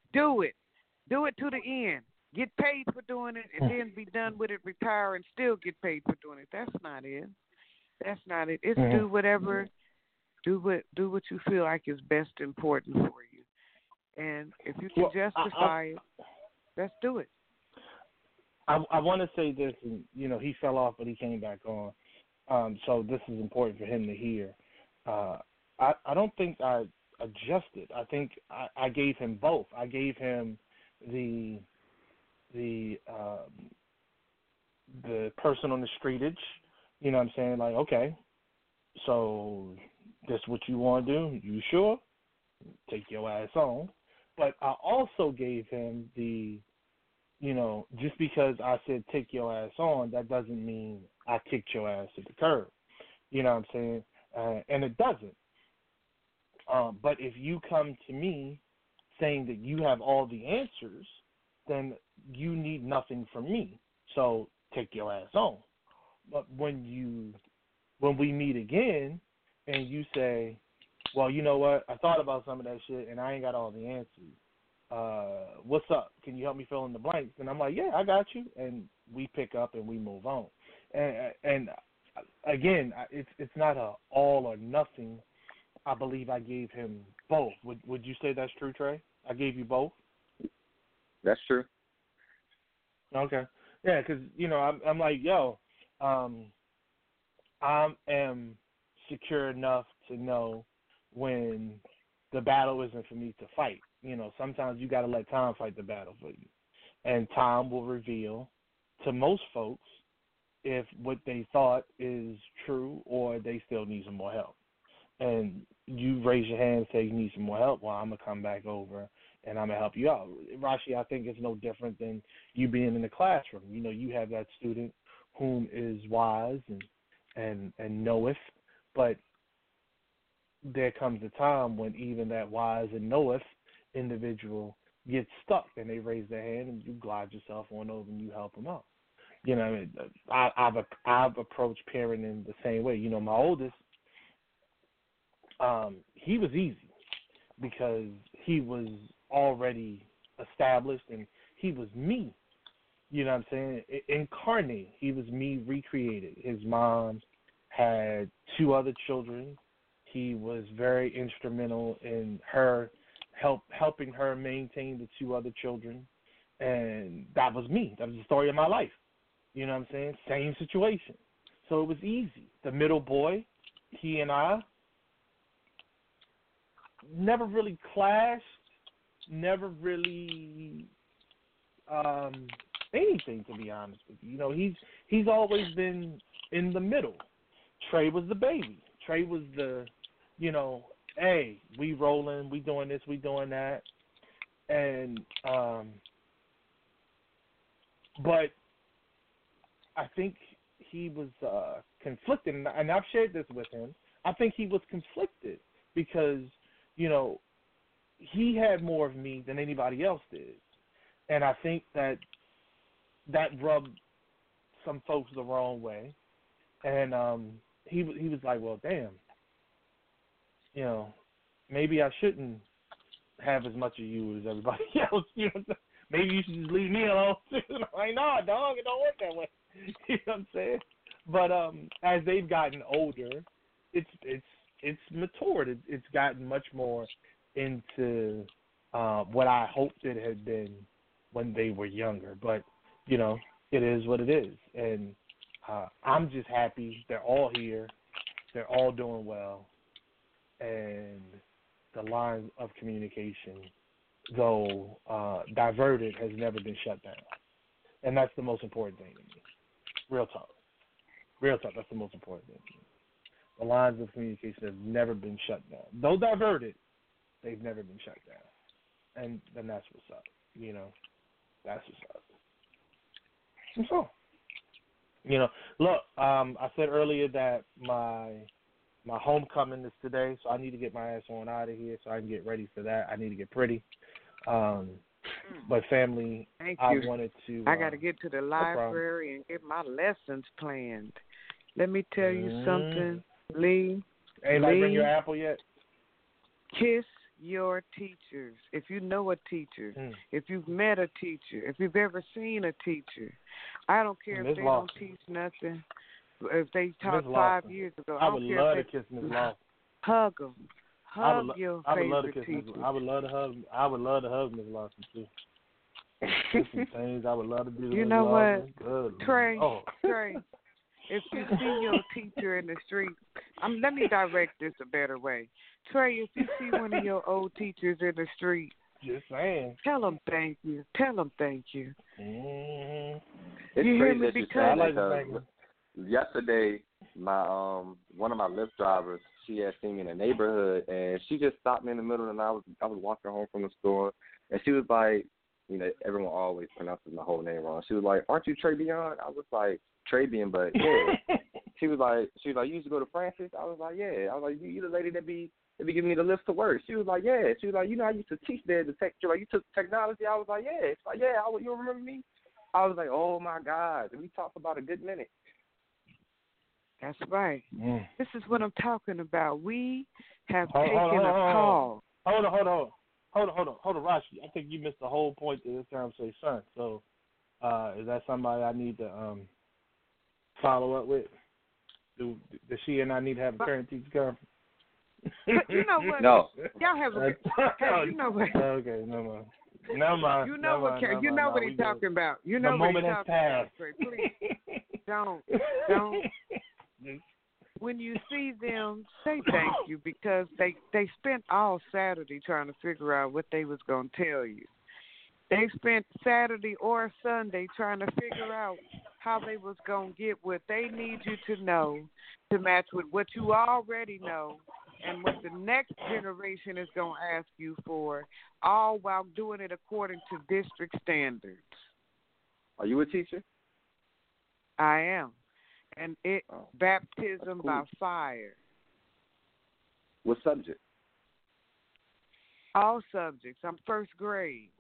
Speaker 4: Do it. Do it to the end. Get paid for doing it, and then be done with it. Retire and still get paid for doing it. That's not it. That's not it. It's
Speaker 3: mm-hmm.
Speaker 4: do whatever. Do what do what you feel like is best important for you, and if you can
Speaker 3: well,
Speaker 4: justify
Speaker 3: I, I,
Speaker 4: it, let's do it.
Speaker 3: I, I want to say this, and you know, he fell off, but he came back on. Um, so this is important for him to hear. Uh, I I don't think I adjusted. I think I, I gave him both. I gave him the the um, the person on the streetage. You know what I'm saying? Like, okay, so this what you want to do? You sure? Take your ass on. But I also gave him the, you know, just because I said take your ass on, that doesn't mean I kicked your ass to the curb. You know what I'm saying? Uh, and it doesn't. Um, but if you come to me saying that you have all the answers, then you need nothing from me. So take your ass on. But when you, when we meet again, and you say, well, you know what? I thought about some of that shit, and I ain't got all the answers. Uh, what's up? Can you help me fill in the blanks? And I'm like, yeah, I got you. And we pick up and we move on. And, and again, it's it's not a all or nothing. I believe I gave him both. Would Would you say that's true, Trey? I gave you both.
Speaker 5: That's true.
Speaker 3: Okay. Yeah, because you know I'm I'm like, yo, um, I am secure enough to know when the battle isn't for me to fight. You know, sometimes you got to let time fight the battle for you. And time will reveal to most folks if what they thought is true or they still need some more help. And you raise your hand and say you need some more help, well, I'm going to come back over and I'm going to help you out. Rashi, I think it's no different than you being in the classroom. You know, you have that student whom is wise and, and, and knoweth, but there comes a time when even that wise and knoweth individual gets stuck and they raise their hand and you glide yourself on over and you help them out. You know, I mean, I, I've I've approached parenting the same way. You know, my oldest, um, he was easy because he was already established and he was me. You know what I'm saying? Incarnate. He was me recreated. His mom had two other children. He was very instrumental in her help helping her maintain the two other children. And that was me. That was the story of my life. You know what I'm saying? Same situation. So it was easy. The middle boy, he and I never really clashed, never really um, anything, to be honest with you. You know, he's he's always been in the middle. Trey was the baby. Trey was the, you know, hey, we rolling, we doing this, we doing that. And, um, but I think he was uh, conflicted, and I've shared this with him. I think he was conflicted because, you know, he had more of me than anybody else did. And I think that that rubbed some folks the wrong way. And um, he he was like, well, damn, you know, maybe I shouldn't have as much of you as everybody else. You know, maybe you should just leave me alone too. I'm like, no, dog, it don't work that way. You know what I'm saying? But um, as they've gotten older, it's it's it's matured. It, it's gotten much more into uh, what I hoped it had been when they were younger. But you know, it is what it is, and uh, I'm just happy they're all here. They're all doing well, and the line of communication, though uh, diverted, has never been shut down. And that's the most important thing to me. Real talk. Real talk, that's the most important thing to me. The lines of communication have never been shut down. Though diverted, they've never been shut down. And then that's what's up. You know, that's what's up. And so, you know, look, um, I said earlier that my my homecoming is today, so I need to get my ass on out of here so I can get ready for that. I need to get pretty. Um, but family,
Speaker 4: Thank
Speaker 3: I
Speaker 4: you.
Speaker 3: wanted to.
Speaker 4: I
Speaker 3: uh,
Speaker 4: got to get to the
Speaker 3: no
Speaker 4: library and get my lessons planned. Let me tell you
Speaker 3: Mm.
Speaker 4: something, Lee.
Speaker 3: Anybody
Speaker 4: Lee,
Speaker 3: bring your apple yet?
Speaker 4: Kiss your teachers. If you know a teacher,
Speaker 3: Mm.
Speaker 4: if you've met a teacher, if you've ever seen a teacher, I don't care
Speaker 3: Miz
Speaker 4: if they
Speaker 3: Lawson.
Speaker 4: don't teach nothing. If they taught
Speaker 3: Miz
Speaker 4: five
Speaker 3: Lawson.
Speaker 4: years ago,
Speaker 3: I
Speaker 4: I
Speaker 3: would
Speaker 4: don't care
Speaker 3: love
Speaker 4: if
Speaker 3: to
Speaker 4: they
Speaker 3: kiss Miz Lawson.
Speaker 4: hug them.
Speaker 3: I
Speaker 4: Hug
Speaker 3: would, lo-
Speaker 4: your
Speaker 3: I would love to
Speaker 4: favorite
Speaker 3: kiss Miz.
Speaker 4: teacher.
Speaker 3: I would love to hug. I would love to hug Miz Lawson too. There's some things I would love to do. To
Speaker 4: You
Speaker 3: Miz
Speaker 4: know
Speaker 3: Lawson.
Speaker 4: what,
Speaker 3: Good
Speaker 4: Trey?
Speaker 3: Lord.
Speaker 4: Trey, if you see your teacher in the street, um, let me direct this a better way. Trey, if you see one of your old teachers in the street,
Speaker 3: Just saying.
Speaker 4: tell them thank you. Tell them thank you.
Speaker 3: Mm-hmm.
Speaker 5: It's
Speaker 4: You hear
Speaker 5: crazy
Speaker 4: me?
Speaker 5: that you
Speaker 4: Because-
Speaker 5: say
Speaker 3: I
Speaker 5: that
Speaker 3: like the
Speaker 5: because
Speaker 3: fact
Speaker 5: yesterday, my um one of my Lyft drivers, she had seen me in the neighborhood, and she just stopped me in the middle, and I was I was walking home from the store, and she was like, you know, everyone always pronounces my whole name wrong. She was like, "Aren't you Travion?" I was like, "Travion," but yeah. She was like, she was like, "You used to go to Francis?" I was like, "Yeah." I was like, "You, you the lady that be that be giving me the lift to work?" She was like, "Yeah." She was like, "You know, I used to teach there the tech. She was like, you took technology?" I was like, "Yeah." She's like, "Yeah, I, you remember me?" I was like, "Oh my God!" And we talked about a good minute.
Speaker 4: That's right.
Speaker 3: Mm.
Speaker 4: This is what I'm talking about. We have
Speaker 3: Hold-
Speaker 4: taken
Speaker 3: hold on,
Speaker 4: a
Speaker 3: hold on,
Speaker 4: call.
Speaker 3: Hold on, hold on, hold on, hold on, hold on, Rashi. I think you missed the whole point to this term. Say, son. So, uh, is that somebody I need to um follow up with? Do does she and I need to have a parent teacher conference?
Speaker 4: But you know what?
Speaker 5: No.
Speaker 4: Y'all have a hey, you know what?
Speaker 3: Okay, never mind. Never mind.
Speaker 4: You know
Speaker 3: never
Speaker 4: what?
Speaker 3: mind,
Speaker 4: Car-
Speaker 3: never
Speaker 4: you
Speaker 3: mind.
Speaker 4: know
Speaker 3: No,
Speaker 4: what
Speaker 3: we
Speaker 4: he's
Speaker 3: good.
Speaker 4: talking about. You
Speaker 3: The
Speaker 4: know what
Speaker 3: moment
Speaker 4: he's
Speaker 3: has
Speaker 4: talking about.
Speaker 3: passed.
Speaker 4: Trey. Please don't, don't. When you see them, say thank you because they they spent all Saturday trying to figure out what they was gonna tell you. They spent Saturday or Sunday trying to figure out how they was gonna get what they need you to know to match with what you already know and what the next generation is gonna ask you for, all while doing it according to district standards.
Speaker 5: Are you a teacher?
Speaker 4: I am. And it
Speaker 5: Oh,
Speaker 4: baptism
Speaker 5: cool.
Speaker 4: by fire.
Speaker 5: What subject?
Speaker 4: All subjects. I'm first grade.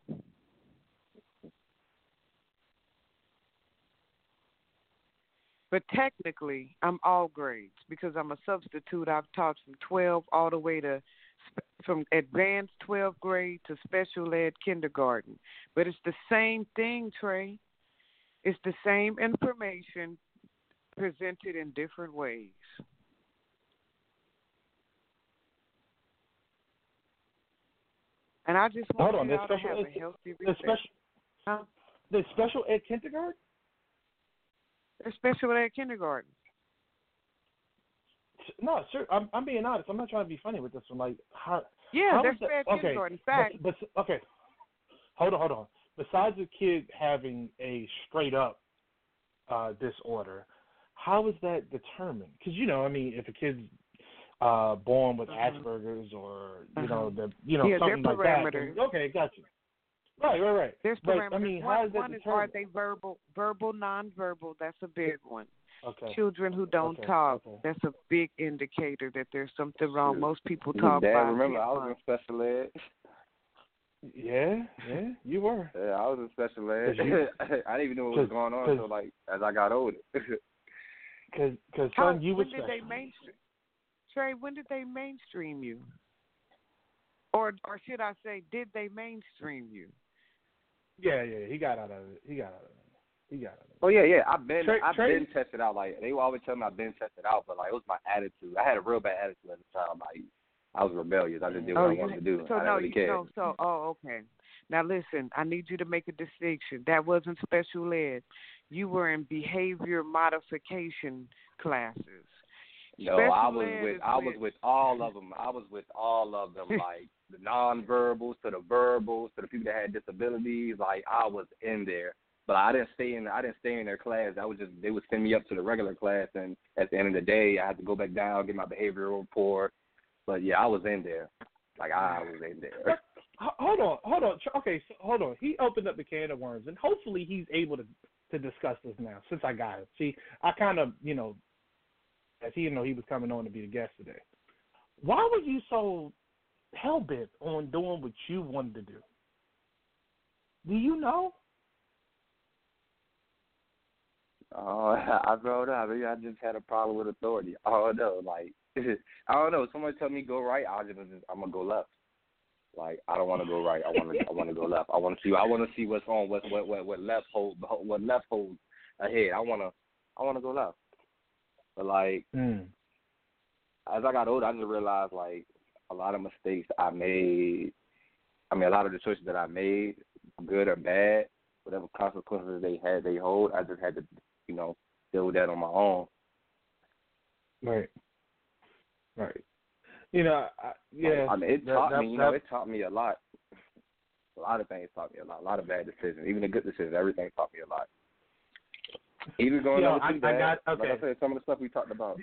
Speaker 4: But technically, I'm all grades because I'm a substitute. I've taught from twelve all the way to from advanced twelfth grade to special ed kindergarten. But it's the same thing, Trey. It's the same information presented in different ways. And I just want
Speaker 3: Hold on,
Speaker 4: you
Speaker 3: there's
Speaker 4: all to
Speaker 3: special
Speaker 4: have
Speaker 3: ed-
Speaker 4: a healthy
Speaker 3: There's
Speaker 4: respect.
Speaker 3: special,
Speaker 4: Huh?
Speaker 3: there's special ed kindergarten?
Speaker 4: There's special ed kindergarten.
Speaker 3: No, sir. I'm, I'm being honest. I'm not trying to be funny with this one. Like, how?
Speaker 4: Yeah,
Speaker 3: how
Speaker 4: there's
Speaker 3: is that-
Speaker 4: special
Speaker 3: okay,
Speaker 4: kindergarten. In fact,
Speaker 3: but, but okay, hold on, hold on. Besides the kid having a straight up uh, disorder, how is that determined? Because you know, I mean, if a kid's uh, born with
Speaker 4: Mhm.
Speaker 3: Asperger's or you
Speaker 4: Uh-huh.
Speaker 3: know the you know
Speaker 4: Yeah,
Speaker 3: something
Speaker 4: they're
Speaker 3: like that,
Speaker 4: parameters.
Speaker 3: then, okay, gotcha. Right, right, right.
Speaker 4: there's
Speaker 3: But
Speaker 4: parameters.
Speaker 3: I mean,
Speaker 4: one
Speaker 3: how is that
Speaker 4: one is are
Speaker 3: determined?
Speaker 4: they verbal, verbal, nonverbal? That's a big one.
Speaker 3: Okay.
Speaker 4: Children who don't
Speaker 3: Okay,
Speaker 4: talk,
Speaker 3: okay.
Speaker 4: that's a big indicator that there's something wrong.
Speaker 5: Shoot.
Speaker 4: Most people
Speaker 5: Your
Speaker 4: talk
Speaker 5: dad,
Speaker 4: by
Speaker 5: remember
Speaker 4: ten
Speaker 5: I was
Speaker 4: months.
Speaker 5: in special ed.
Speaker 3: Yeah, yeah, you were.
Speaker 5: Yeah, I was in special ed.
Speaker 3: 'Cause you-
Speaker 5: I didn't even know what was
Speaker 3: cause-
Speaker 5: going on
Speaker 3: cause-
Speaker 5: until like as I got older.
Speaker 3: Because, cause,
Speaker 4: How,
Speaker 3: son, you
Speaker 4: when
Speaker 3: was
Speaker 4: did they
Speaker 3: special.
Speaker 4: mainstream? Trey, when did they mainstream you? Or, or should I say, did they mainstream you?
Speaker 3: Yeah, yeah, he got out of it. He got out of it. He got out of it.
Speaker 5: Oh yeah, yeah. I've been
Speaker 3: Trey-
Speaker 5: I've
Speaker 3: Trey-
Speaker 5: been tested out. Like they always tell me I've been tested out, but like it was my attitude. I had a real bad attitude as a child. Like I was rebellious. I just did what I
Speaker 4: you-
Speaker 5: wanted to do.
Speaker 4: So
Speaker 5: I didn't
Speaker 4: no,
Speaker 5: really
Speaker 4: you
Speaker 5: care.
Speaker 4: know, so oh, okay. Now listen, I need you to make a distinction. That wasn't special ed. You were in behavior modification classes.
Speaker 5: No, I
Speaker 4: Special
Speaker 5: was
Speaker 4: ed
Speaker 5: with
Speaker 4: is
Speaker 5: I was
Speaker 4: with-
Speaker 5: with all of them. I was with all of them, like the nonverbals to the verbals to the people that had disabilities. Like I was in there, but I didn't stay in. I didn't stay in their class. I was just they would send me up to the regular class, and at the end of the day, I had to go back down, get my behavioral report. But yeah, I was in there. Like I was in there.
Speaker 3: H- Hold on, hold on. Tr- Okay, so hold on. He opened up the can of worms, and hopefully he's able to to discuss this now since I got it. See, I kind of, you know, as he, you know, he was coming on to be the guest today. Why were you so hell bent on doing what you wanted to do? Do you know?
Speaker 5: Oh, I wrote up. Maybe I just had a problem with authority. I don't know. Like I don't know. Somebody tell me go right, I'll just I'm gonna go left. Like I don't want to go right. I want to. I want to go left. I want to see. I want to see what's on. What what what what left hold. What left hold ahead. I want to. I want to go left. But like
Speaker 3: mm.
Speaker 5: as I got older, I just realized like a lot of mistakes I made. I mean, a lot of the choices that I made, good or bad, whatever consequences they had, they hold. I just had to, you know, deal with that on my own.
Speaker 3: Right. Right. You know, I, yeah.
Speaker 5: I mean, it
Speaker 3: that,
Speaker 5: taught
Speaker 3: that,
Speaker 5: me. You
Speaker 3: that,
Speaker 5: know, it taught me a lot. A lot of things taught me a lot. A lot of bad decisions, even the good decisions. Everything taught me a lot. Even going
Speaker 3: Yo,
Speaker 5: over
Speaker 3: I,
Speaker 5: too
Speaker 3: I
Speaker 5: bad.
Speaker 3: got, okay.
Speaker 5: Like I said, some of the stuff we talked about.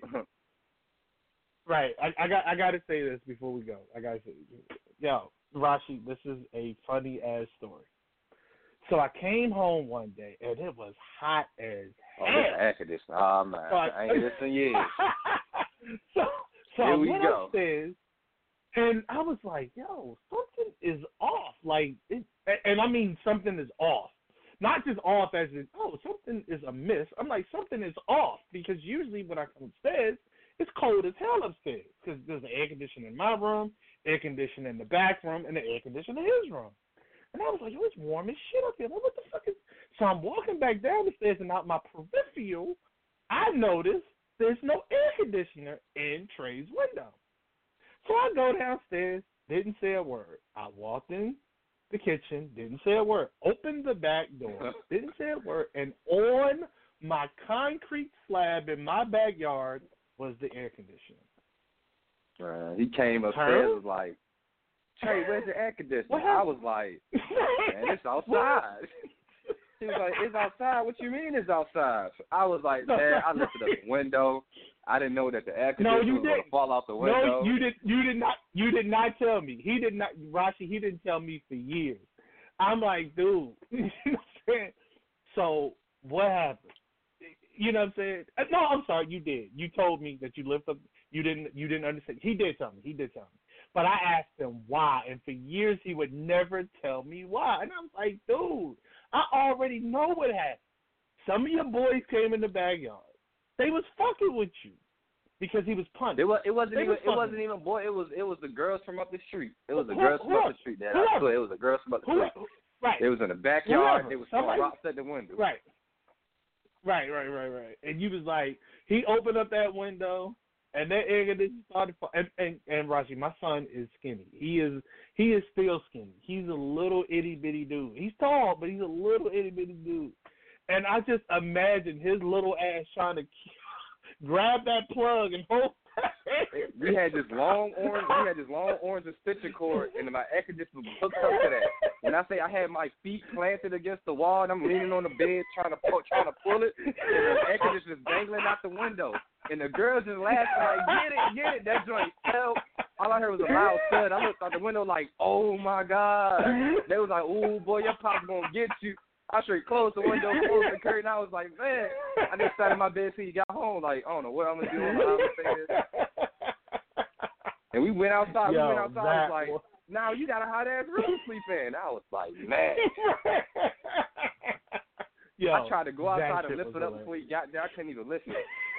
Speaker 3: Right. I, I got. I got to say this before we go. I got to say, yo, Rashi, this is a funny ass story. So I came home one day and it was hot as hell.
Speaker 5: Oh, this air conditioner. Oh man,
Speaker 3: so I,
Speaker 5: I ain't this in years.
Speaker 3: so so
Speaker 5: Here
Speaker 3: I
Speaker 5: we
Speaker 3: went
Speaker 5: go.
Speaker 3: upstairs and I was like, yo, something is off. Like, it, and I mean something is off. Not just off as in, oh, something is amiss. I'm like, something is off because usually when I come upstairs, it's cold as hell upstairs because there's an air conditioner in my room, air conditioner in the back room, and an air conditioner in his room. And I was like, yo, it's warm as shit up here. Like, what the fuck is... So I'm walking back down the stairs, and out my peripheral, I notice there's no air conditioner in Trey's window. So I go downstairs, didn't say a word. I walked in the kitchen, didn't say a word. Opened the back door, didn't say a word. And on my concrete slab in my backyard was the air conditioner.
Speaker 5: Uh, he came upstairs was like, Trey, where's the air conditioner? I was like, man, it's outside. He was like, it's outside. What you mean it's outside? I was like, man, I lifted up the window. I didn't know that the air conditioner
Speaker 3: no, you
Speaker 5: was going to fall out the window.
Speaker 3: No, you did. You did not. You did not tell me. He did not. Rashi, he didn't tell me for years. I'm like, dude. You know what I'm saying? So what happened? You know what I'm saying? No, I'm sorry. You did. You told me that you lived up. You didn't. You didn't understand. He did tell me. He did tell me. But I asked him why, and for years he would never tell me why. And I was like, dude, I already know what happened. Some of your boys came in the backyard. They was fucking with you because he was punching.
Speaker 5: It was. It wasn't
Speaker 3: they
Speaker 5: even.
Speaker 3: Was
Speaker 5: it wasn't even boy. It was. It was the girls from up the street. It was the
Speaker 3: Who,
Speaker 5: girls from
Speaker 3: who,
Speaker 5: up the street. That
Speaker 3: whoever,
Speaker 5: I swear, it was the girls from up the
Speaker 3: whoever,
Speaker 5: street.
Speaker 3: right.
Speaker 5: It was in the backyard.
Speaker 3: Whoever,
Speaker 5: they was
Speaker 3: somebody,
Speaker 5: throwing rocks at the window.
Speaker 3: Right. Right, right, right, right. And you was like, he opened up that window, and that air conditioner started. And, and and Rashi, my son is skinny. He is he is still skinny. He's a little itty bitty dude. He's tall, but he's a little itty bitty dude. And I just imagine his little ass trying to grab that plug and hold.
Speaker 5: We had this long orange. We had this long orange extension cord, and my air conditioner was hooked up to that. When I say I had my feet planted against the wall, and I'm leaning on the bed trying to pull, trying to pull it, and the air conditioner is dangling out the window, and the girls just laughing like, "Get it, get it!" That joint fell. All I heard was a loud thud. I looked out the window like, "Oh my God!" They was like, "Ooh, boy, your pop's gonna get you." I straight closed the window, closed the curtain. I was like, man, I just sat in my bed till he got home. Like, I don't know what I'm gonna do. I don't know how I'm gonna say this. And we went outside.
Speaker 3: Yo,
Speaker 5: we went outside. I was like,
Speaker 3: was...
Speaker 5: now you got a hot ass room to sleep in. I was like, man.
Speaker 3: Yo,
Speaker 5: I tried to go outside and lift it up
Speaker 3: hilarious.
Speaker 5: before he got there. I couldn't even listen.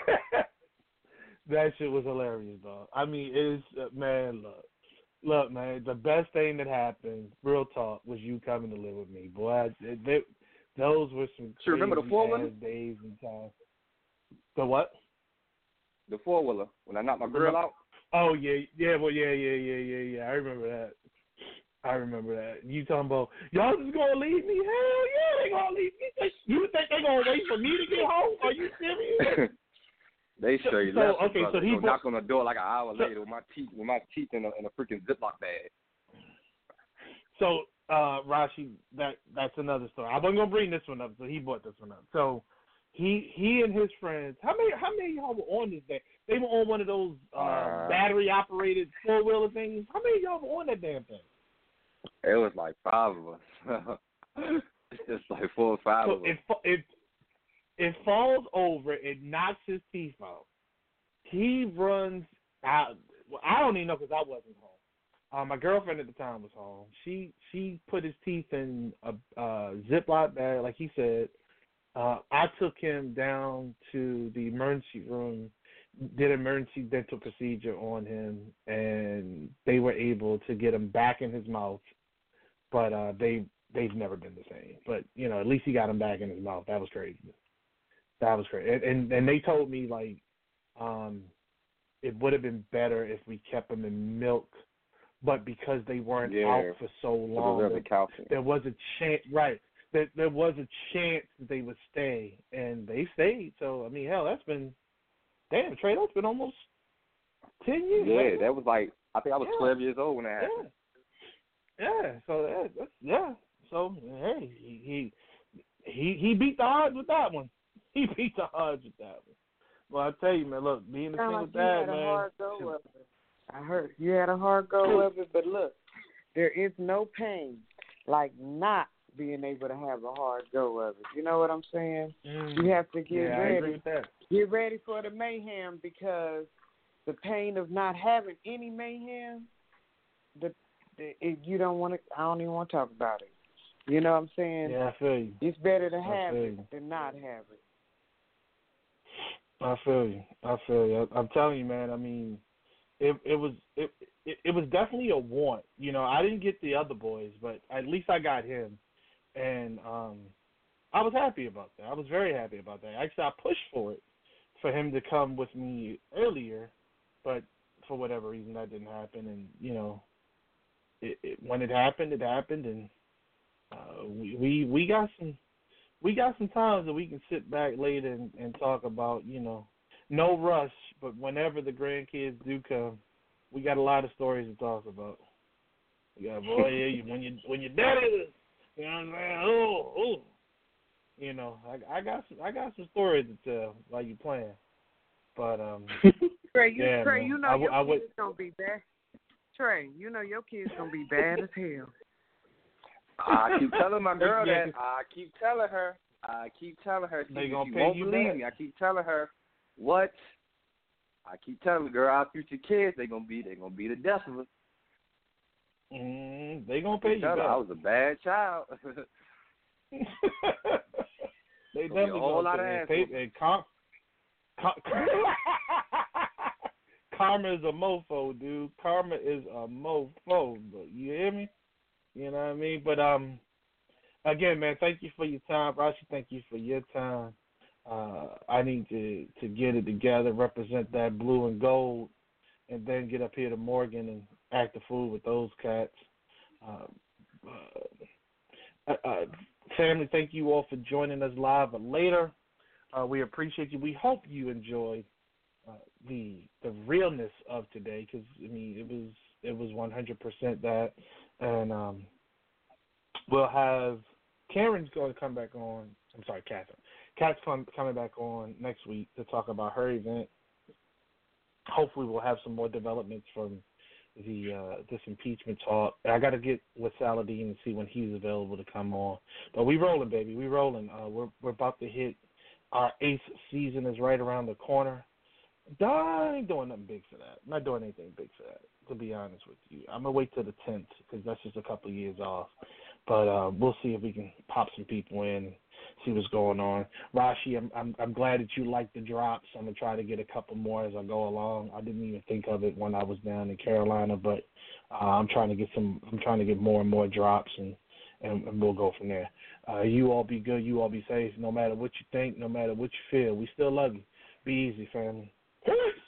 Speaker 3: That shit was hilarious, dog. I mean, it's uh, man, look. Look, man, the best thing that happened, real talk, was you coming to live with me, boy. I, they, those were some
Speaker 5: Sure, remember the four-wheeler?
Speaker 3: days and time. The what?
Speaker 5: The four wheeler when I knocked my grill out.
Speaker 3: Oh yeah, yeah, well, yeah, yeah, yeah, yeah, yeah. I remember that. I remember that. You talking about y'all just gonna leave me? Hell yeah, they gonna leave me. You think they gonna wait for me to get home? Are you serious?
Speaker 5: They
Speaker 3: so,
Speaker 5: straight
Speaker 3: so,
Speaker 5: left.
Speaker 3: Okay,
Speaker 5: brother.
Speaker 3: so he
Speaker 5: so
Speaker 3: brought,
Speaker 5: knocked on the door like an hour
Speaker 3: so,
Speaker 5: later with my teeth, with my teeth in a, in a freaking Ziploc bag.
Speaker 3: So, uh, Rashi, that that's another story. I wasn't gonna bring this one up, so he brought this one up. So, he he and his friends. How many how many of y'all were on this day? They were on one of those uh, uh, battery operated four wheeler things. How many of y'all were on that damn thing?
Speaker 5: It was like five of us. It's like four or five
Speaker 3: so
Speaker 5: of us.
Speaker 3: It, it it falls over. It knocks his teeth out. He runs out. Well, I don't even know because I wasn't home. Uh, my girlfriend at the time was home. She she put his teeth in a, a Ziploc bag, like he said. Uh, I took him down to the emergency room, did an emergency dental procedure on him, and they were able to get him back in his mouth, but uh, they they've never been the same. But you know, at least he got him back in his mouth. That was crazy. That was crazy. And and, and they told me like, um, it would have been better if we kept him in milk, but because they weren't
Speaker 5: yeah,
Speaker 3: out for so long,
Speaker 5: there,
Speaker 3: there, there was a chance. Right. There, there was a chance that they would stay, and they stayed. So I mean, hell, that's been damn Trey. That's been almost ten years.
Speaker 5: Yeah,
Speaker 3: right?
Speaker 5: that was like I think I was
Speaker 3: yeah.
Speaker 5: twelve years old when that happened.
Speaker 3: Yeah, yeah. So that, that's yeah. So hey, he he he beat the odds with that one. He beat the odds with that one. Well, I tell you, man. Look, being a single
Speaker 4: like
Speaker 3: dad,
Speaker 4: had a
Speaker 3: man.
Speaker 4: Hard go of it. I heard you had a hard go of it, but look, there is no pain like not being able to have a hard go of it. You know what I'm saying?
Speaker 3: Mm.
Speaker 4: You have to get
Speaker 3: yeah,
Speaker 4: ready.
Speaker 3: I agree with that.
Speaker 4: Get ready for the mayhem because the pain of not having any mayhem, the, the it, you don't want to. I don't even want to talk about it. You know what I'm saying?
Speaker 3: Yeah, I feel you.
Speaker 4: It's better to
Speaker 3: I
Speaker 4: have
Speaker 3: feel
Speaker 4: it
Speaker 3: you.
Speaker 4: than not have it.
Speaker 3: I feel you. I feel you. I, I'm telling you, man. I mean, it it was it, it it was definitely a want. You know, I didn't get the other boys, but at least I got him, and um, I was happy about that. I was very happy about that. Actually, I pushed for it, for him to come with me earlier, but for whatever reason that didn't happen. And you know, it, it, when it happened, it happened, and uh, we we we got some. We got some times that we can sit back later and, and talk about, you know, no rush, but whenever the grandkids do come, we got a lot of stories to talk about. We got, boy, yeah, you, when you when your daddy, you know what I'm saying? Oh, oh, you know, I, I got some I got some stories to tell while you playing, but um,
Speaker 4: Trey, you
Speaker 3: yeah,
Speaker 4: Trey,
Speaker 3: man.
Speaker 4: you know
Speaker 3: I,
Speaker 4: your
Speaker 3: I would,
Speaker 4: kids gonna be bad. Trey, you know your kids gonna be bad as hell.
Speaker 5: I keep telling my girl
Speaker 3: Yeah.
Speaker 5: that. I keep telling her. I keep telling her. She,
Speaker 3: They gonna
Speaker 5: she
Speaker 3: pay
Speaker 5: won't
Speaker 3: you
Speaker 5: believe
Speaker 3: back.
Speaker 5: me. I keep telling her what. I keep telling the girl, our future kids, they gonna be, they gonna be the death of us.
Speaker 3: mm, they gonna pay you
Speaker 5: Tell
Speaker 3: back.
Speaker 5: her I was a bad child.
Speaker 3: They
Speaker 5: Gonna be a
Speaker 3: definitely
Speaker 5: whole
Speaker 3: gonna
Speaker 5: lot
Speaker 3: pay.
Speaker 5: of
Speaker 3: Pay-
Speaker 5: assholes.
Speaker 3: and com- com- Karma is a mofo, dude. Karma is a mofo. But you hear me? You know what I mean? But um, again, man, thank you for your time, Rashi. Thank you for your time. Uh, I need to to get it together, represent that blue and gold, and then get up here to Morgan and act the fool with those cats. Uh, uh, uh, family, thank you all for joining us live or later. Uh, we appreciate you. We hope you enjoyed uh, the the realness of today, because I mean it was it was one hundred percent that, and um, we'll have Karen's going to come back on. I'm sorry, Catherine. Kat's come, coming back on next week to talk about her event. Hopefully, we'll have some more developments from the uh, this impeachment talk. I got to get with Saladin and see when he's available to come on. But we rolling, baby. We rolling. Uh, we're we're about to hit our eighth season. Is right around the corner. I ain't doing nothing big for that. I'm not doing anything big for that, to be honest with you. I'm gonna wait till the tenth because that's just a couple of years off. But uh, we'll see if we can pop some people in, see what's going on. Rashi, I'm I'm, I'm glad that you like the drops. I'm gonna try to get a couple more as I go along. I didn't even think of it when I was down in Carolina, but uh, I'm trying to get some. I'm trying to get more and more drops, and and, and we'll go from there. Uh, you all be good. You all be safe. No matter what you think, no matter what you feel, we still love you. Be easy, family. Peace.